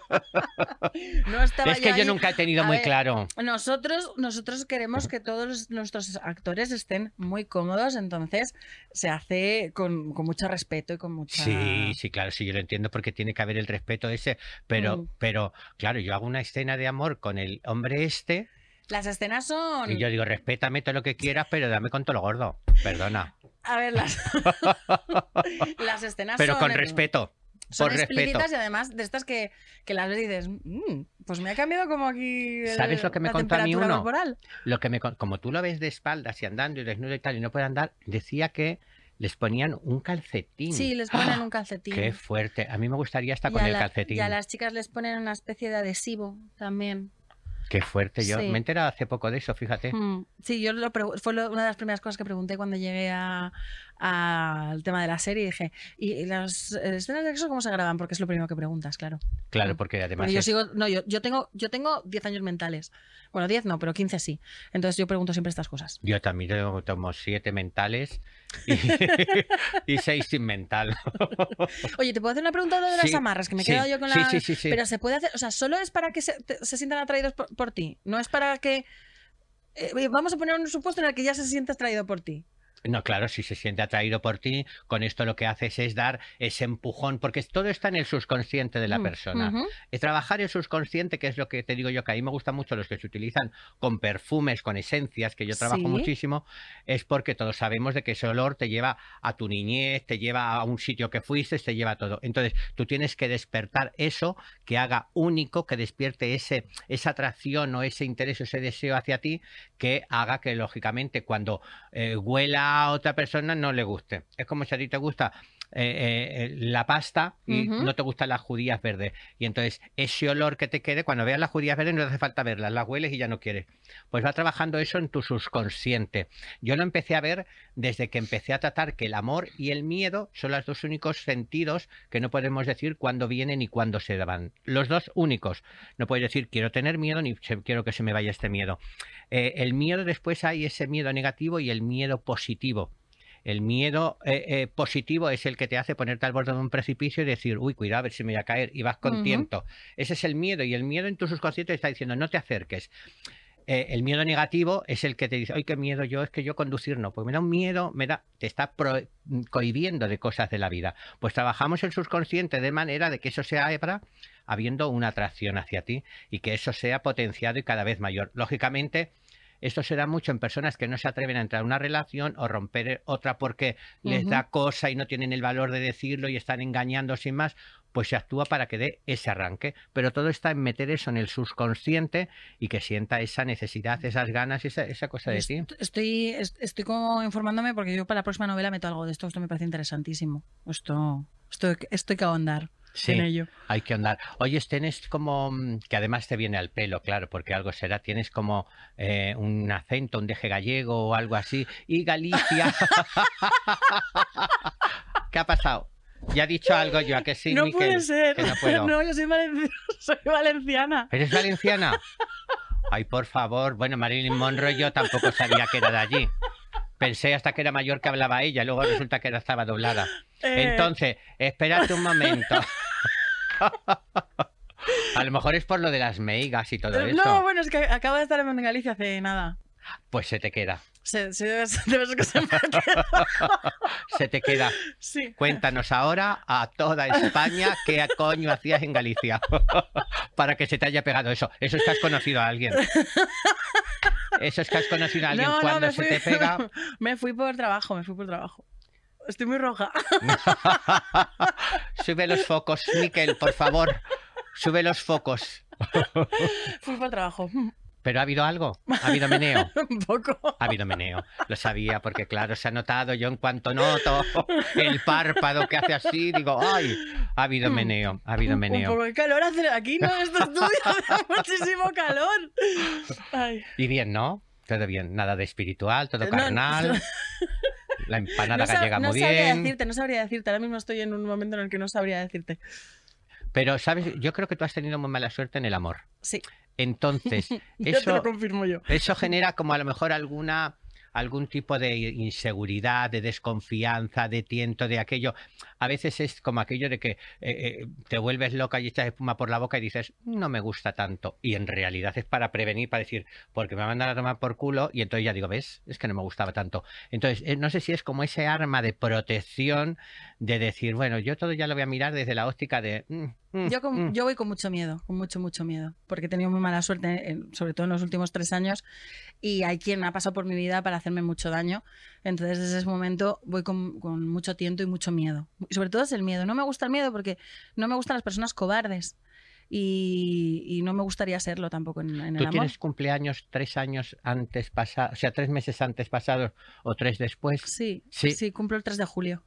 No estaba es que yo nunca he tenido muy claro. Nosotros queremos que todos nuestros actores estén muy cómodos, entonces se hace con mucho respeto y con mucha... Sí, claro, sí, yo lo entiendo porque tiene que haber el respeto ese, pero claro, yo hago una escena de amor con el hombre este... Las escenas son... Y yo digo, respétame todo lo que quieras, pero dame con todo lo gordo. Perdona. A ver, las escenas pero son... con respeto. Son explícitas y además de estas que las ves y dices, pues me ha cambiado como aquí ¿sabes lo que me contó a mí uno? Corporal. Como tú lo ves de espaldas y andando y desnudo y tal y no puede andar, decía que les ponían un calcetín. Sí, les ponen un calcetín. Qué fuerte. A mí me gustaría estar con el calcetín. Y a las chicas les ponen una especie de adhesivo también. Qué fuerte. Yo me he enterado hace poco de eso, fíjate. Sí, yo fue una de las primeras cosas que pregunté cuando llegué al tema de la serie y dije, ¿y las escenas de sexo cómo se graban? Porque es lo primero que preguntas, claro. Claro, porque además... Porque yo tengo 10 años mentales. Bueno, 10 no, pero 15 sí. Entonces yo pregunto siempre estas cosas. Yo también tengo 7 mentales y 6 sin mental. Oye, ¿te puedo hacer una pregunta de las amarras? Que me he quedado yo con la... Sí. Pero se puede hacer... O sea, solo es para que se sientan atraídos por ti. No es para que... vamos a poner un supuesto en el que ya se sienta atraído por ti. No, claro, si se siente atraído por ti, con esto lo que haces es dar ese empujón, porque todo está en el subconsciente de la persona. Trabajar el subconsciente, que es lo que te digo yo, que a mí me gustan mucho los que se utilizan con perfumes, con esencias, que yo trabajo muchísimo, es porque todos sabemos de que ese olor te lleva a tu niñez, te lleva a un sitio que fuiste, te lleva a todo. Entonces, tú tienes que despertar eso que haga único, que despierte esa atracción o ese interés, ese deseo hacia ti, que haga que, lógicamente, cuando huela a otra persona no le guste. Es como si a ti te gusta la pasta y no te gustan las judías verdes. Y entonces ese olor que te quede, cuando veas las judías verdes no hace falta verlas, las hueles y ya no quieres. Pues va trabajando eso en tu subconsciente. Yo lo empecé a ver desde que empecé a tratar que el amor y el miedo son los dos únicos sentidos que no podemos decir cuándo vienen y cuándo se van. Los dos únicos. No puedes decir quiero tener miedo ni quiero que se me vaya este miedo. El miedo, después hay ese miedo negativo y el miedo positivo. El miedo positivo es el que te hace ponerte al borde de un precipicio y decir, uy, cuidado, a ver si me voy a caer, y vas contento. Ese es el miedo, y el miedo en tu subconsciente te está diciendo, no te acerques. El miedo negativo es el que te dice, ay, qué miedo es que yo conducir no, pues me da un miedo, te está cohibiendo de cosas de la vida. Pues trabajamos el subconsciente de manera de que eso sea habiendo una atracción hacia ti y que eso sea potenciado y cada vez mayor. Lógicamente, esto se da mucho en personas que no se atreven a entrar en una relación o romper otra porque les da cosa y no tienen el valor de decirlo y están engañando sin más, pues se actúa para que dé ese arranque. Pero todo está en meter eso en el subconsciente y que sienta esa necesidad, esas ganas, esa cosa de ti. Estoy como informándome porque yo para la próxima novela meto algo de esto. Esto me parece interesantísimo. Estoy que ahondar. Sí, en ello. Hay que andar. Oye, tienes como, que además te viene al pelo, claro, porque algo será, tienes como un acento, un deje gallego o algo así. Y Galicia. ¿Qué ha pasado? Ya he dicho algo yo, ¿a que sí, no Miquel? Puede ser. Que no puedo. No, yo soy valenciana. ¿Eres valenciana? Ay, por favor. Bueno, Marilyn Monroe yo tampoco sabía que era de allí. Pensé hasta que era mayor que hablaba ella, luego resulta que estaba doblada. Entonces, espérate un momento. A lo mejor es por lo de las meigas y todo eso. No, bueno, es que acabo de estar en Galicia hace nada. Pues se te queda. Debe ser que se me ha quedado. Se te queda. Sí. Cuéntanos ahora a toda España qué coño hacías en Galicia. Para que se te haya pegado eso. Eso es que has conocido a alguien. Eso es que has conocido a alguien cuando se te pega. Me fui por trabajo. Estoy muy roja. Sube los focos, Miquel, por favor. Sube los focos. Fui por trabajo. ¿Pero ha habido algo? ¿Ha habido meneo? Un poco. Ha habido meneo. Lo sabía porque, claro, se ha notado. Yo en cuanto noto el párpado que hace así, digo, ¡ay! Ha habido meneo. Ha habido meneo. Un poco de calor hace aquí, ¿no? Este estudio hace muchísimo calor. Ay. Y bien, ¿no? Todo bien. Nada de espiritual, todo carnal. La empanada gallega muy bien. No sabría decirte. Ahora mismo estoy en un momento en el que no sabría decirte. Pero, ¿sabes? Yo creo que tú has tenido muy mala suerte en el amor. Sí. Entonces, eso te lo confirmo yo. Eso genera como a lo mejor algún tipo de inseguridad, de desconfianza, de tiento, de aquello. A veces es como aquello de que te vuelves loca y echas espuma por la boca y dices, no me gusta tanto. Y en realidad es para prevenir, para decir, porque me mandan a tomar por culo y entonces ya digo, ¿ves? Es que no me gustaba tanto. Entonces, no sé si es como ese arma de protección de decir, bueno, yo todo ya lo voy a mirar desde la óptica de... Yo voy con mucho miedo, con mucho miedo, porque he tenido muy mala suerte, sobre todo en los últimos 3 años, y hay quien ha pasado por mi vida para hacerme mucho daño. Entonces, desde ese momento voy con mucho tiento y mucho miedo. Y sobre todo es el miedo. No me gusta el miedo porque no me gustan las personas cobardes. Y no me gustaría serlo tampoco en el amor. ¿Tú tienes cumpleaños 3 años antes pasados, o sea, 3 meses antes pasados o 3 después? Sí, cumplo el 3 de julio.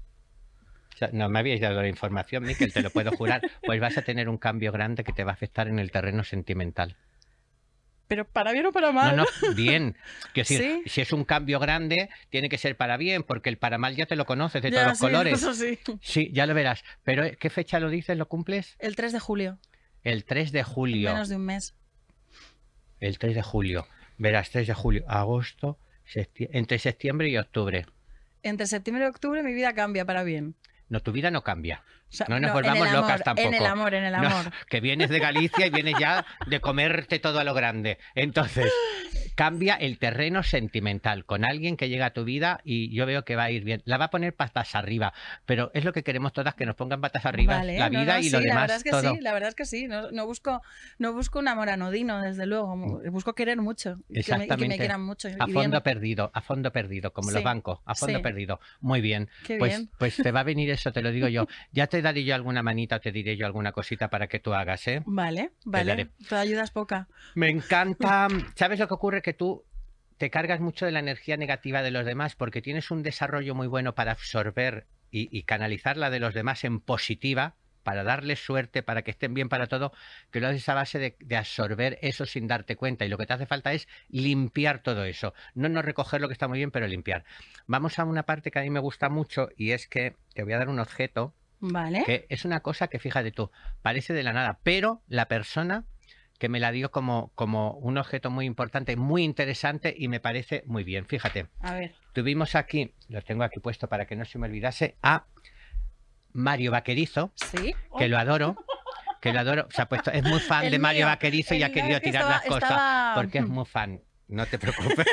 O sea, no me habíais dado la información, Miquel, te lo puedo jurar. Pues vas a tener un cambio grande que te va a afectar en el terreno sentimental. ¿Pero para bien o para mal? No, bien. Quiero decir, si es un cambio grande, tiene que ser para bien, porque el para mal ya te lo conoces de todos los colores. Eso sí. Sí, ya lo verás. Pero, ¿qué fecha lo dices? ¿Lo cumples? El 3 de julio. El 3 de julio. En menos de un mes. El 3 de julio. Verás, 3 de julio, agosto, entre septiembre y octubre. Entre septiembre y octubre mi vida cambia para bien. No, tu vida no cambia. O sea, no nos volvamos locas tampoco. En el amor. No, que vienes de Galicia y vienes ya de comerte todo a lo grande. Entonces, cambia el terreno sentimental con alguien que llega a tu vida y yo veo que va a ir bien. La va a poner patas arriba, pero es lo que queremos todas, que nos pongan patas arriba, vale, la vida y lo demás. La verdad es que todo. Sí, la verdad es que sí. No busco un amor anodino, desde luego. Busco querer mucho. Exactamente. Y que me quieran mucho. A fondo perdido, como los bancos, a fondo perdido. Muy bien. Pues te va a venir eso, te lo digo yo. Ya te daré yo alguna manita o te diré yo alguna cosita para que tú hagas, ¿eh? Vale. Tu ayuda es poca. Me encanta. ¿Sabes lo que ocurre? Que tú te cargas mucho de la energía negativa de los demás porque tienes un desarrollo muy bueno para absorber y canalizar la de los demás en positiva, para darles suerte, para que estén bien para todo, que lo haces a base de absorber eso sin darte cuenta. Y lo que te hace falta es limpiar todo eso. No recoger lo que está muy bien, pero limpiar. Vamos a una parte que a mí me gusta mucho y es que te voy a dar un objeto. Vale. Que es una cosa que, fíjate tú, parece de la nada, pero la persona que me la dio como un objeto muy importante, muy interesante y me parece muy bien. Fíjate. A ver. Tuvimos aquí, lo tengo aquí puesto para que no se me olvidase, a Mario Vaquerizo, ¿sí? Que lo adoro. Se ha puesto, es muy fan de Mario Vaquerizo y ha querido tirar las cosas porque es muy fan. No te preocupes.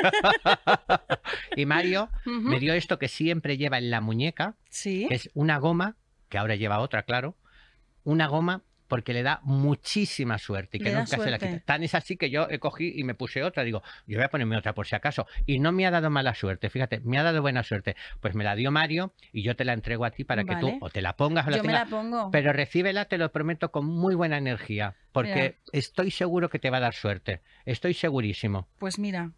Y Mario me dio esto que siempre lleva en la muñeca, ¿sí? Que es una goma, que ahora lleva otra, claro, una goma porque le da muchísima suerte y que nunca se la quita. Tan es así que yo cogí y me puse otra. Digo, yo voy a ponerme otra por si acaso. Y no me ha dado mala suerte, fíjate, me ha dado buena suerte. Pues me la dio Mario y yo te la entrego a ti para que tú o te la pongas o la tengas. Yo me la pongo. Pero recíbela, te lo prometo, con muy buena energía, porque estoy seguro que te va a dar suerte. Estoy segurísimo. Pues mira.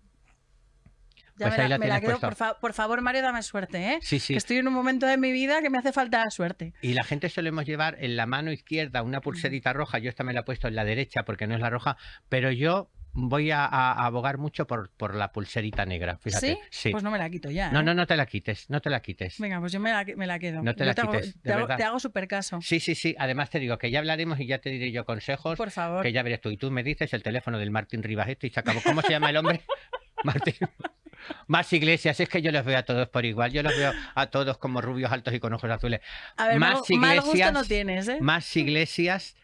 Ya pues me la quedo, por favor, Mario, dame suerte, ¿eh? Sí, sí. Que estoy en un momento de mi vida que me hace falta la suerte. Y la gente solemos llevar en la mano izquierda una pulserita roja. Yo esta me la he puesto en la derecha porque no es la roja, pero yo voy a abogar mucho por la pulserita negra, fíjate. ¿Sí? Pues no me la quito ya, ¿eh? No te la quites, no te la quites. Venga, pues yo me la quedo. No te la quites, te hago súper caso. Sí. Además te digo que ya hablaremos y ya te diré yo consejos. Por favor. Que ya verás tú. Y tú me dices el teléfono del Martín Rivas y se acabó. ¿Cómo se llama el hombre? Martín. Más Iglesias, es que yo los veo a todos por igual. Yo los veo a todos como rubios altos y con ojos azules. A ver, más Iglesias, mal gusto no tienes, ¿eh? Más Iglesias,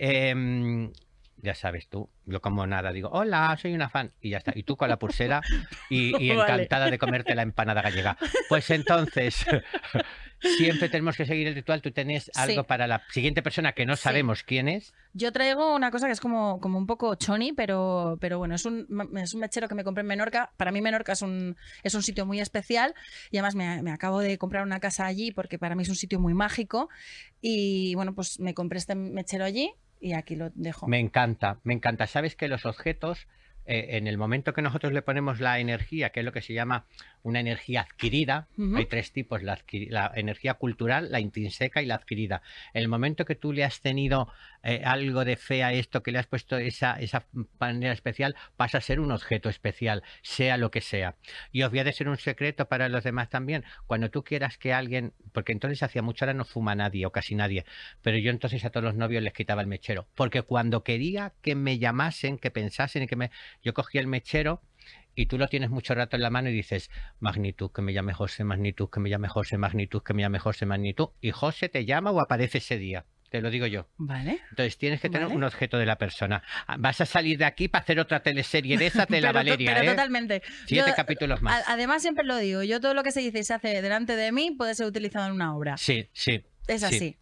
ya sabes tú, yo como nada digo, hola, soy una fan, y ya está. Y tú con la pulsera y encantada de comerte la empanada gallega. Pues entonces, siempre tenemos que seguir el ritual. Tú tenés algo para la siguiente persona que no sabemos quién es. Yo traigo una cosa que es como un poco choni, pero bueno, es un mechero que me compré en Menorca. Para mí Menorca es un sitio muy especial y además me acabo de comprar una casa allí porque para mí es un sitio muy mágico y bueno, pues me compré este mechero allí y aquí lo dejo. Me encanta, me encanta. Sabes que los objetos, en el momento que nosotros le ponemos la energía, que es lo que se llama una energía adquirida, hay tres tipos, la energía cultural, la intrínseca y la adquirida. En el momento que tú le has tenido algo de fe a esto, que le has puesto esa manera especial, pasa a ser un objeto especial, sea lo que sea. Y os voy a decir un secreto para los demás también. Cuando tú quieras que alguien, porque entonces hacía mucho, ahora no fuma nadie o casi nadie, pero yo entonces a todos los novios les quitaba el mechero, porque cuando quería que me llamasen, que pensasen y yo cogía el mechero y tú lo tienes mucho rato en la mano y dices, magnitud, que me llame José, magnitud, que me llame José, magnitud, que me llame José, magnitud, y José te llama o aparece ese día. Te lo digo yo. Vale. Entonces tienes que tener un objeto de la persona. Vas a salir de aquí para hacer otra teleserie de esa de la Valeria, pero totalmente. 7 capítulos más. Además siempre lo digo, yo todo lo que se dice y se hace delante de mí puede ser utilizado en una obra. Sí. Es así.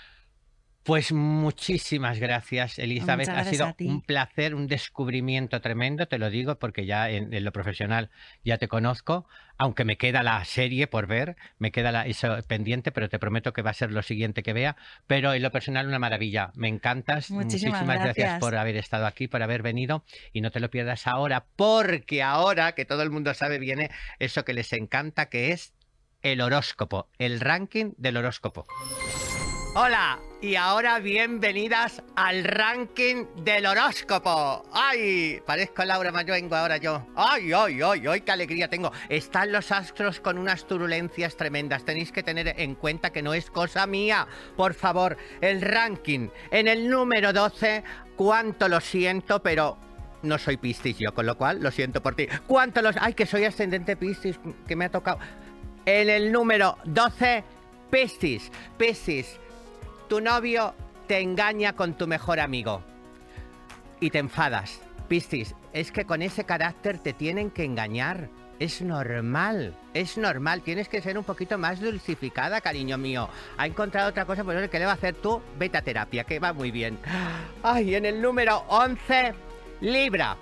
Pues muchísimas gracias, Elizabeth. Ha sido un placer, un descubrimiento tremendo, te lo digo, porque ya en lo profesional ya te conozco, aunque me queda la serie por ver, me queda eso pendiente, pero te prometo que va a ser lo siguiente que vea. Pero en lo personal, una maravilla. Me encantas. Muchísimas gracias por haber estado aquí, por haber venido. Y no te lo pierdas ahora, porque ahora, que todo el mundo sabe, viene eso que les encanta, que es el horóscopo, el ranking del horóscopo. Hola, y ahora bienvenidas al ranking del horóscopo. ¡Ay! Parezco Laura Mayoengo ahora yo. ¡Ay, qué alegría tengo! Están los astros con unas turbulencias tremendas. Tenéis que tener en cuenta que no es cosa mía. Por favor, el ranking. En el número 12, cuánto lo siento, pero no soy Piscis yo, con lo cual lo siento por ti. ¿Cuánto los...? ¡Ay, que soy ascendente Piscis, que me ha tocado! En el número 12, Piscis. Tu novio te engaña con tu mejor amigo y te enfadas. Piscis, es que con ese carácter te tienen que engañar. Es normal, tienes que ser un poquito más dulcificada, cariño mío. Ha encontrado otra cosa, pues ¿qué le va a hacer tú? Vete a terapia, que va muy bien. Ay, en el número 11, Libra.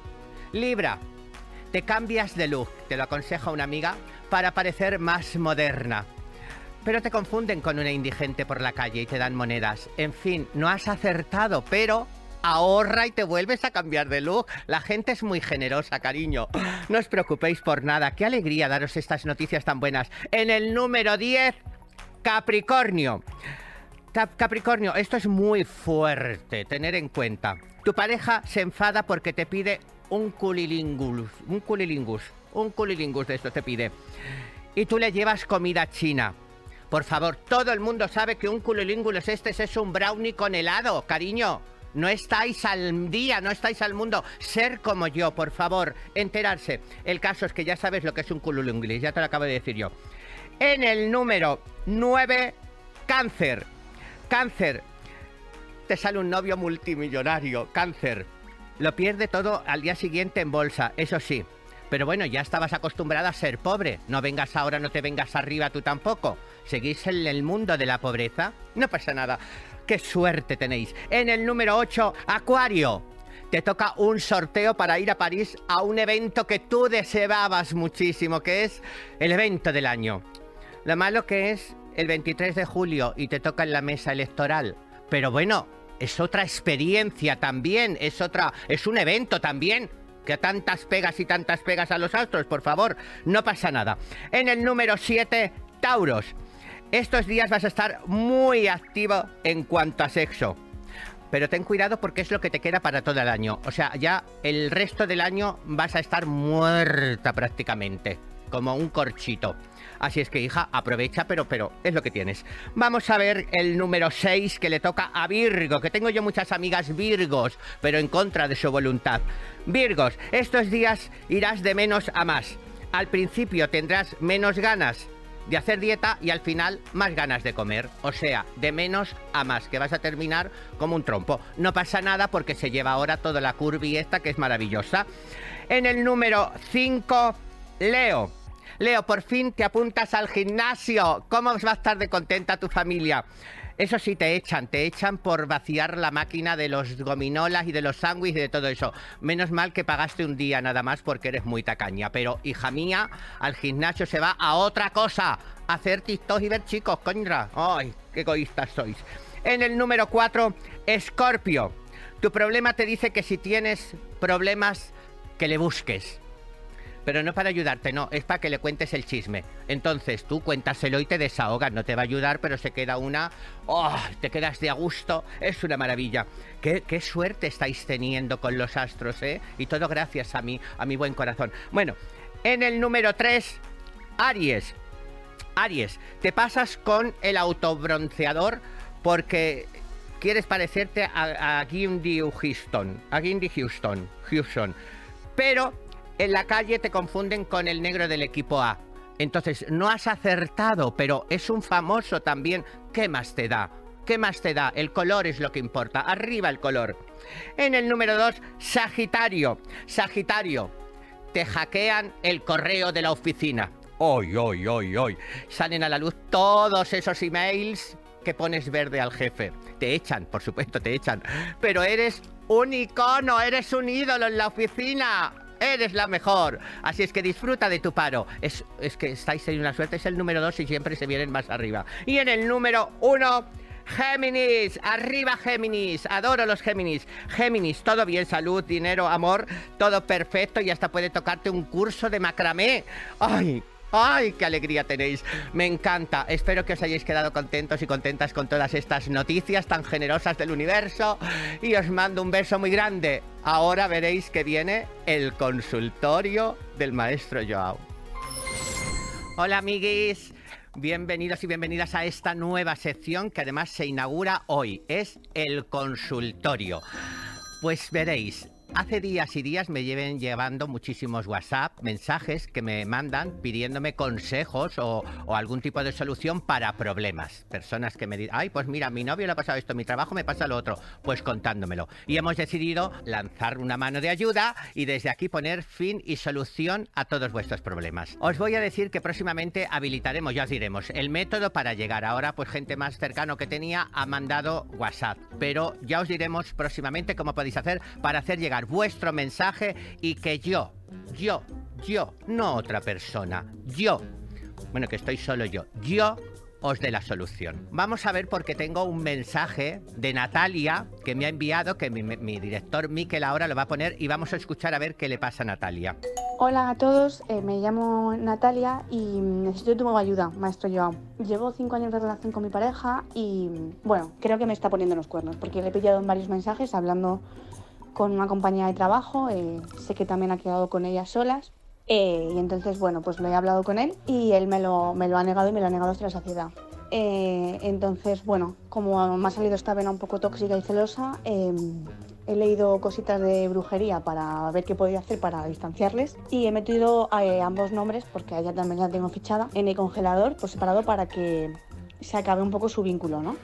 Te cambias de look, te lo aconseja una amiga, para parecer más moderna. Pero te confunden con una indigente por la calle y te dan monedas. En fin, no has acertado, pero ahorra y te vuelves a cambiar de look. La gente es muy generosa, cariño. No os preocupéis por nada. Qué alegría daros estas noticias tan buenas. En el número 10, Capricornio. Capricornio, esto es muy fuerte, tener en cuenta. Tu pareja se enfada porque te pide un culilingus de esto te pide. Y tú le llevas comida china. Por favor, todo el mundo sabe que un culilingus es un brownie con helado, cariño. No estáis al día, no estáis al mundo. Ser como yo, por favor, enterarse. El caso es que ya sabes lo que es un culilingus, ya te lo acabo de decir yo. En el número 9, Cáncer. Cáncer, te sale un novio multimillonario. Cáncer, lo pierde todo al día siguiente en bolsa, eso sí. Pero bueno, ya estabas acostumbrada a ser pobre. No vengas ahora, no te vengas arriba tú tampoco. ¿Seguís en el mundo de la pobreza? No pasa nada. ¡Qué suerte tenéis! En el número 8, Acuario. Te toca un sorteo para ir a París a un evento que tú deseabas muchísimo, que es el evento del año. Lo malo que es el 23 de julio y te toca en la mesa electoral. Pero bueno, es otra experiencia también, es un evento también. Que tantas pegas y tantas pegas a los astros, por favor, no pasa nada. En el número 7, Tauros. Estos días vas a estar muy activo en cuanto a sexo. Pero ten cuidado porque es lo que te queda para todo el año. O sea, ya el resto del año vas a estar muerta prácticamente, como un corchito. Así es que, hija, aprovecha, pero es lo que tienes. Vamos a ver el número 6 que le toca a Virgo, que tengo yo muchas amigas Virgos, pero en contra de su voluntad. Virgos, estos días irás de menos a más. Al principio tendrás menos ganas de hacer dieta y al final más ganas de comer. O sea, de menos a más, que vas a terminar como un trompo. No pasa nada porque se lleva ahora toda la curvy esta que es maravillosa. En el número 5, Leo. Leo, por fin te apuntas al gimnasio. ¿Cómo va a estar de contenta tu familia? Eso sí, te echan por vaciar la máquina de los gominolas y de los sándwiches y de todo eso. Menos mal que pagaste un día nada más porque eres muy tacaña. Pero, hija mía, al gimnasio se va a otra cosa. A hacer TikTok y ver chicos, coñra. ¡Ay, qué egoístas sois! En el número 4, Escorpio. Tu problema te dice que si tienes problemas, que le busques. Pero no para ayudarte, no, es para que le cuentes el chisme. Entonces tú cuéntaselo y te desahogas, no te va a ayudar, pero se queda una... ¡Oh! Te quedas de a gusto, es una maravilla. Qué suerte estáis teniendo con los astros, ¿eh? Y todo gracias a mi buen corazón. Bueno, en el número 3, Aries. Aries, te pasas con el autobronceador porque quieres parecerte a Gindi Houston. A Gindi Houston. Pero... en la calle te confunden con el negro del equipo A. Entonces, no has acertado, pero es un famoso también. ¿Qué más te da? ¿Qué más te da? El color es lo que importa. Arriba el color. En el número 2, Sagitario. Sagitario, te hackean el correo de la oficina. ¡Oy, oy, oy, oy! Salen a la luz todos esos emails que pones verde al jefe. Te echan, por supuesto, te echan. Pero eres un icono, eres un ídolo en la oficina. Eres la mejor, así es que disfruta de tu paro. Es que estáis teniendo una suerte, es el número 2 y siempre se vienen más arriba. Y en el número 1, Géminis, arriba Géminis, adoro los Géminis. Géminis, todo bien, salud, dinero, amor, todo perfecto y hasta puede tocarte un curso de macramé. ¡Ay! ¡Ay, qué alegría tenéis! Me encanta. Espero que os hayáis quedado contentos y contentas con todas estas noticias tan generosas del universo. Y os mando un beso muy grande. Ahora veréis que viene el consultorio del maestro Joao. Hola, amiguis. Bienvenidos y bienvenidas a esta nueva sección que además se inaugura hoy. Es el consultorio. Pues veréis... hace días y días me lleven llevando muchísimos WhatsApp, mensajes que me mandan pidiéndome consejos o algún tipo de solución para problemas. Personas que me dicen, ay, pues mira, mi novio le ha pasado esto, mi trabajo me pasa lo otro, pues contándomelo. Y hemos decidido lanzar una mano de ayuda y desde aquí poner fin y solución a todos vuestros problemas. Os voy a decir que próximamente habilitaremos, ya os diremos, el método para llegar. Ahora, pues gente más cercano que tenía ha mandado WhatsApp, pero ya os diremos próximamente cómo podéis hacer para hacer llegar vuestro mensaje y que yo, no otra persona, bueno, que estoy solo yo os dé la solución. Vamos a ver porque tengo un mensaje de Natalia que me ha enviado, que mi director Miquel ahora lo va a poner y vamos a escuchar a ver qué le pasa a Natalia. Hola a todos, me llamo Natalia y necesito tu ayuda, maestro Joao. Llevo 5 años de relación con mi pareja y, bueno, creo que me está poniendo los cuernos porque le he pillado en varios mensajes hablando con una compañera de trabajo, sé que también ha quedado con ellas solas y entonces, bueno, pues lo he hablado con él y él me lo ha negado y me lo ha negado hasta la saciedad. Entonces, bueno, como me ha salido esta vena un poco tóxica y celosa, he leído cositas de brujería para ver qué podía hacer para distanciarles y he metido ambos nombres, porque a ella también la tengo fichada, en el congelador por separado para que se acabe un poco su vínculo, ¿no?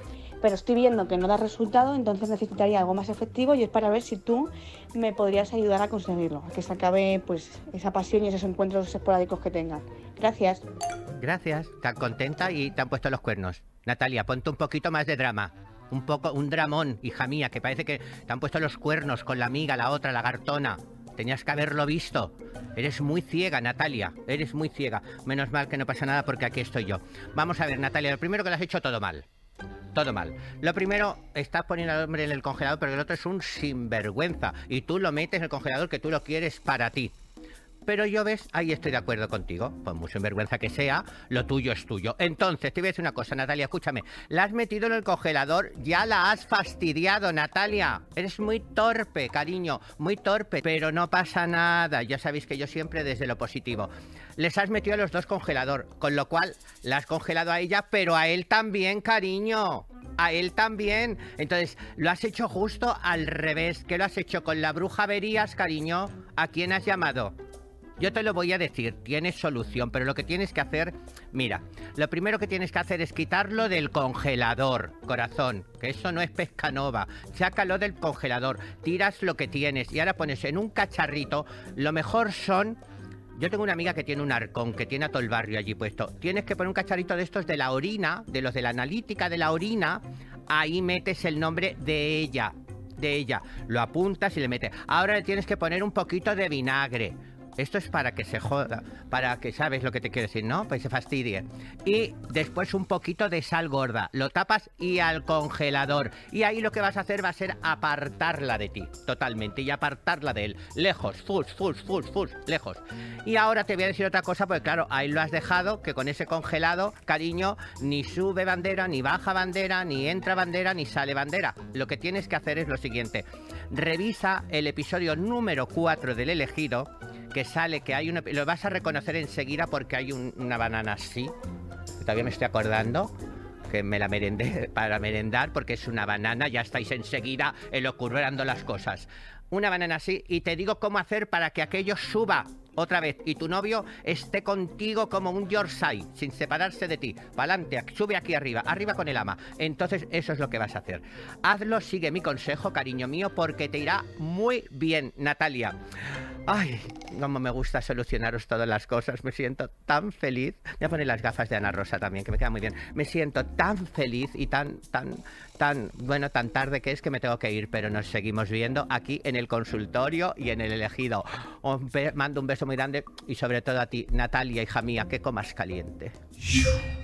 pero estoy viendo que no da resultado, entonces necesitaría algo más efectivo y es para ver si tú me podrías ayudar a conseguirlo, a que se acabe pues esa pasión y esos encuentros esporádicos que tengan. Gracias. Gracias, tan contenta y te han puesto los cuernos. Natalia, ponte un poquito más de drama. Un dramón, hija mía, que parece que te han puesto los cuernos con la amiga, la otra, la gartona. Tenías que haberlo visto. Eres muy ciega, Natalia. Eres muy ciega. Menos mal que no pasa nada porque aquí estoy yo. Vamos a ver, Natalia, lo primero que lo has hecho todo mal. Todo mal. Lo primero, estás poniendo al hombre en el congelador, pero el otro es un sinvergüenza. Y tú lo metes en el congelador que tú lo quieres para ti. Pero yo, ves, ahí estoy de acuerdo contigo. Por mucho sinvergüenza que sea, lo tuyo es tuyo. Entonces, te voy a decir una cosa, Natalia, escúchame. La has metido en el congelador, ya la has fastidiado, Natalia. Eres muy torpe, cariño, muy torpe. Pero no pasa nada, ya sabéis que yo siempre desde lo positivo. Les has metido a los dos congelador, con lo cual la has congelado a ella, pero a él también, cariño. A él también. Entonces, lo has hecho justo al revés. ¿Qué lo has hecho con la bruja Verías, cariño? ¿A quién has llamado? Yo te lo voy a decir, tienes solución, pero lo que tienes que hacer, mira, lo primero que tienes que hacer es quitarlo del congelador, corazón, que eso no es pesca nova, sácalo del congelador, tiras lo que tienes y ahora pones en un cacharrito, lo mejor son... Yo tengo una amiga que tiene un arcón, que tiene a todo el barrio allí puesto. Tienes que poner un cacharrito de estos de la orina, de los de la analítica de la orina, ahí metes el nombre de ella, lo apuntas y le metes. Ahora le tienes que poner un poquito de vinagre. Esto es para que se joda, para que, ¿sabes lo que te quiero decir, no? Pues se fastidie. Y después un poquito de sal gorda. Lo tapas y al congelador. Y ahí lo que vas a hacer va a ser apartarla de ti, totalmente. Y apartarla de él. Lejos, fus, lejos. Y ahora te voy a decir otra cosa, porque claro, ahí lo has dejado, que con ese congelado, cariño, ni sube bandera, ni baja bandera, ni entra bandera, ni sale bandera. Lo que tienes que hacer es lo siguiente. Revisa el episodio número 4 del elegido, que sale, que hay una... Lo vas a reconocer enseguida porque hay una banana así. Todavía me estoy acordando que me la merendé para merendar porque es una banana. Ya estáis enseguida elucubrando las cosas. Una banana así y te digo cómo hacer para que aquello suba otra vez y tu novio esté contigo como un Yorkshire, sin separarse de ti. Pa'lante, sube aquí arriba, arriba con el ama. Entonces eso es lo que vas a hacer. Hazlo, sigue mi consejo, cariño mío, porque te irá muy bien, Natalia. Ay, cómo me gusta solucionaros todas las cosas. Me siento tan feliz. Voy a poner las gafas de Ana Rosa también, que me quedan muy bien. Me siento tan feliz y tan tarde que es que me tengo que ir, pero nos seguimos viendo aquí en el consultorio y en el elegido. Os mando un beso muy grande y sobre todo a ti, Natalia, hija mía, que comas caliente.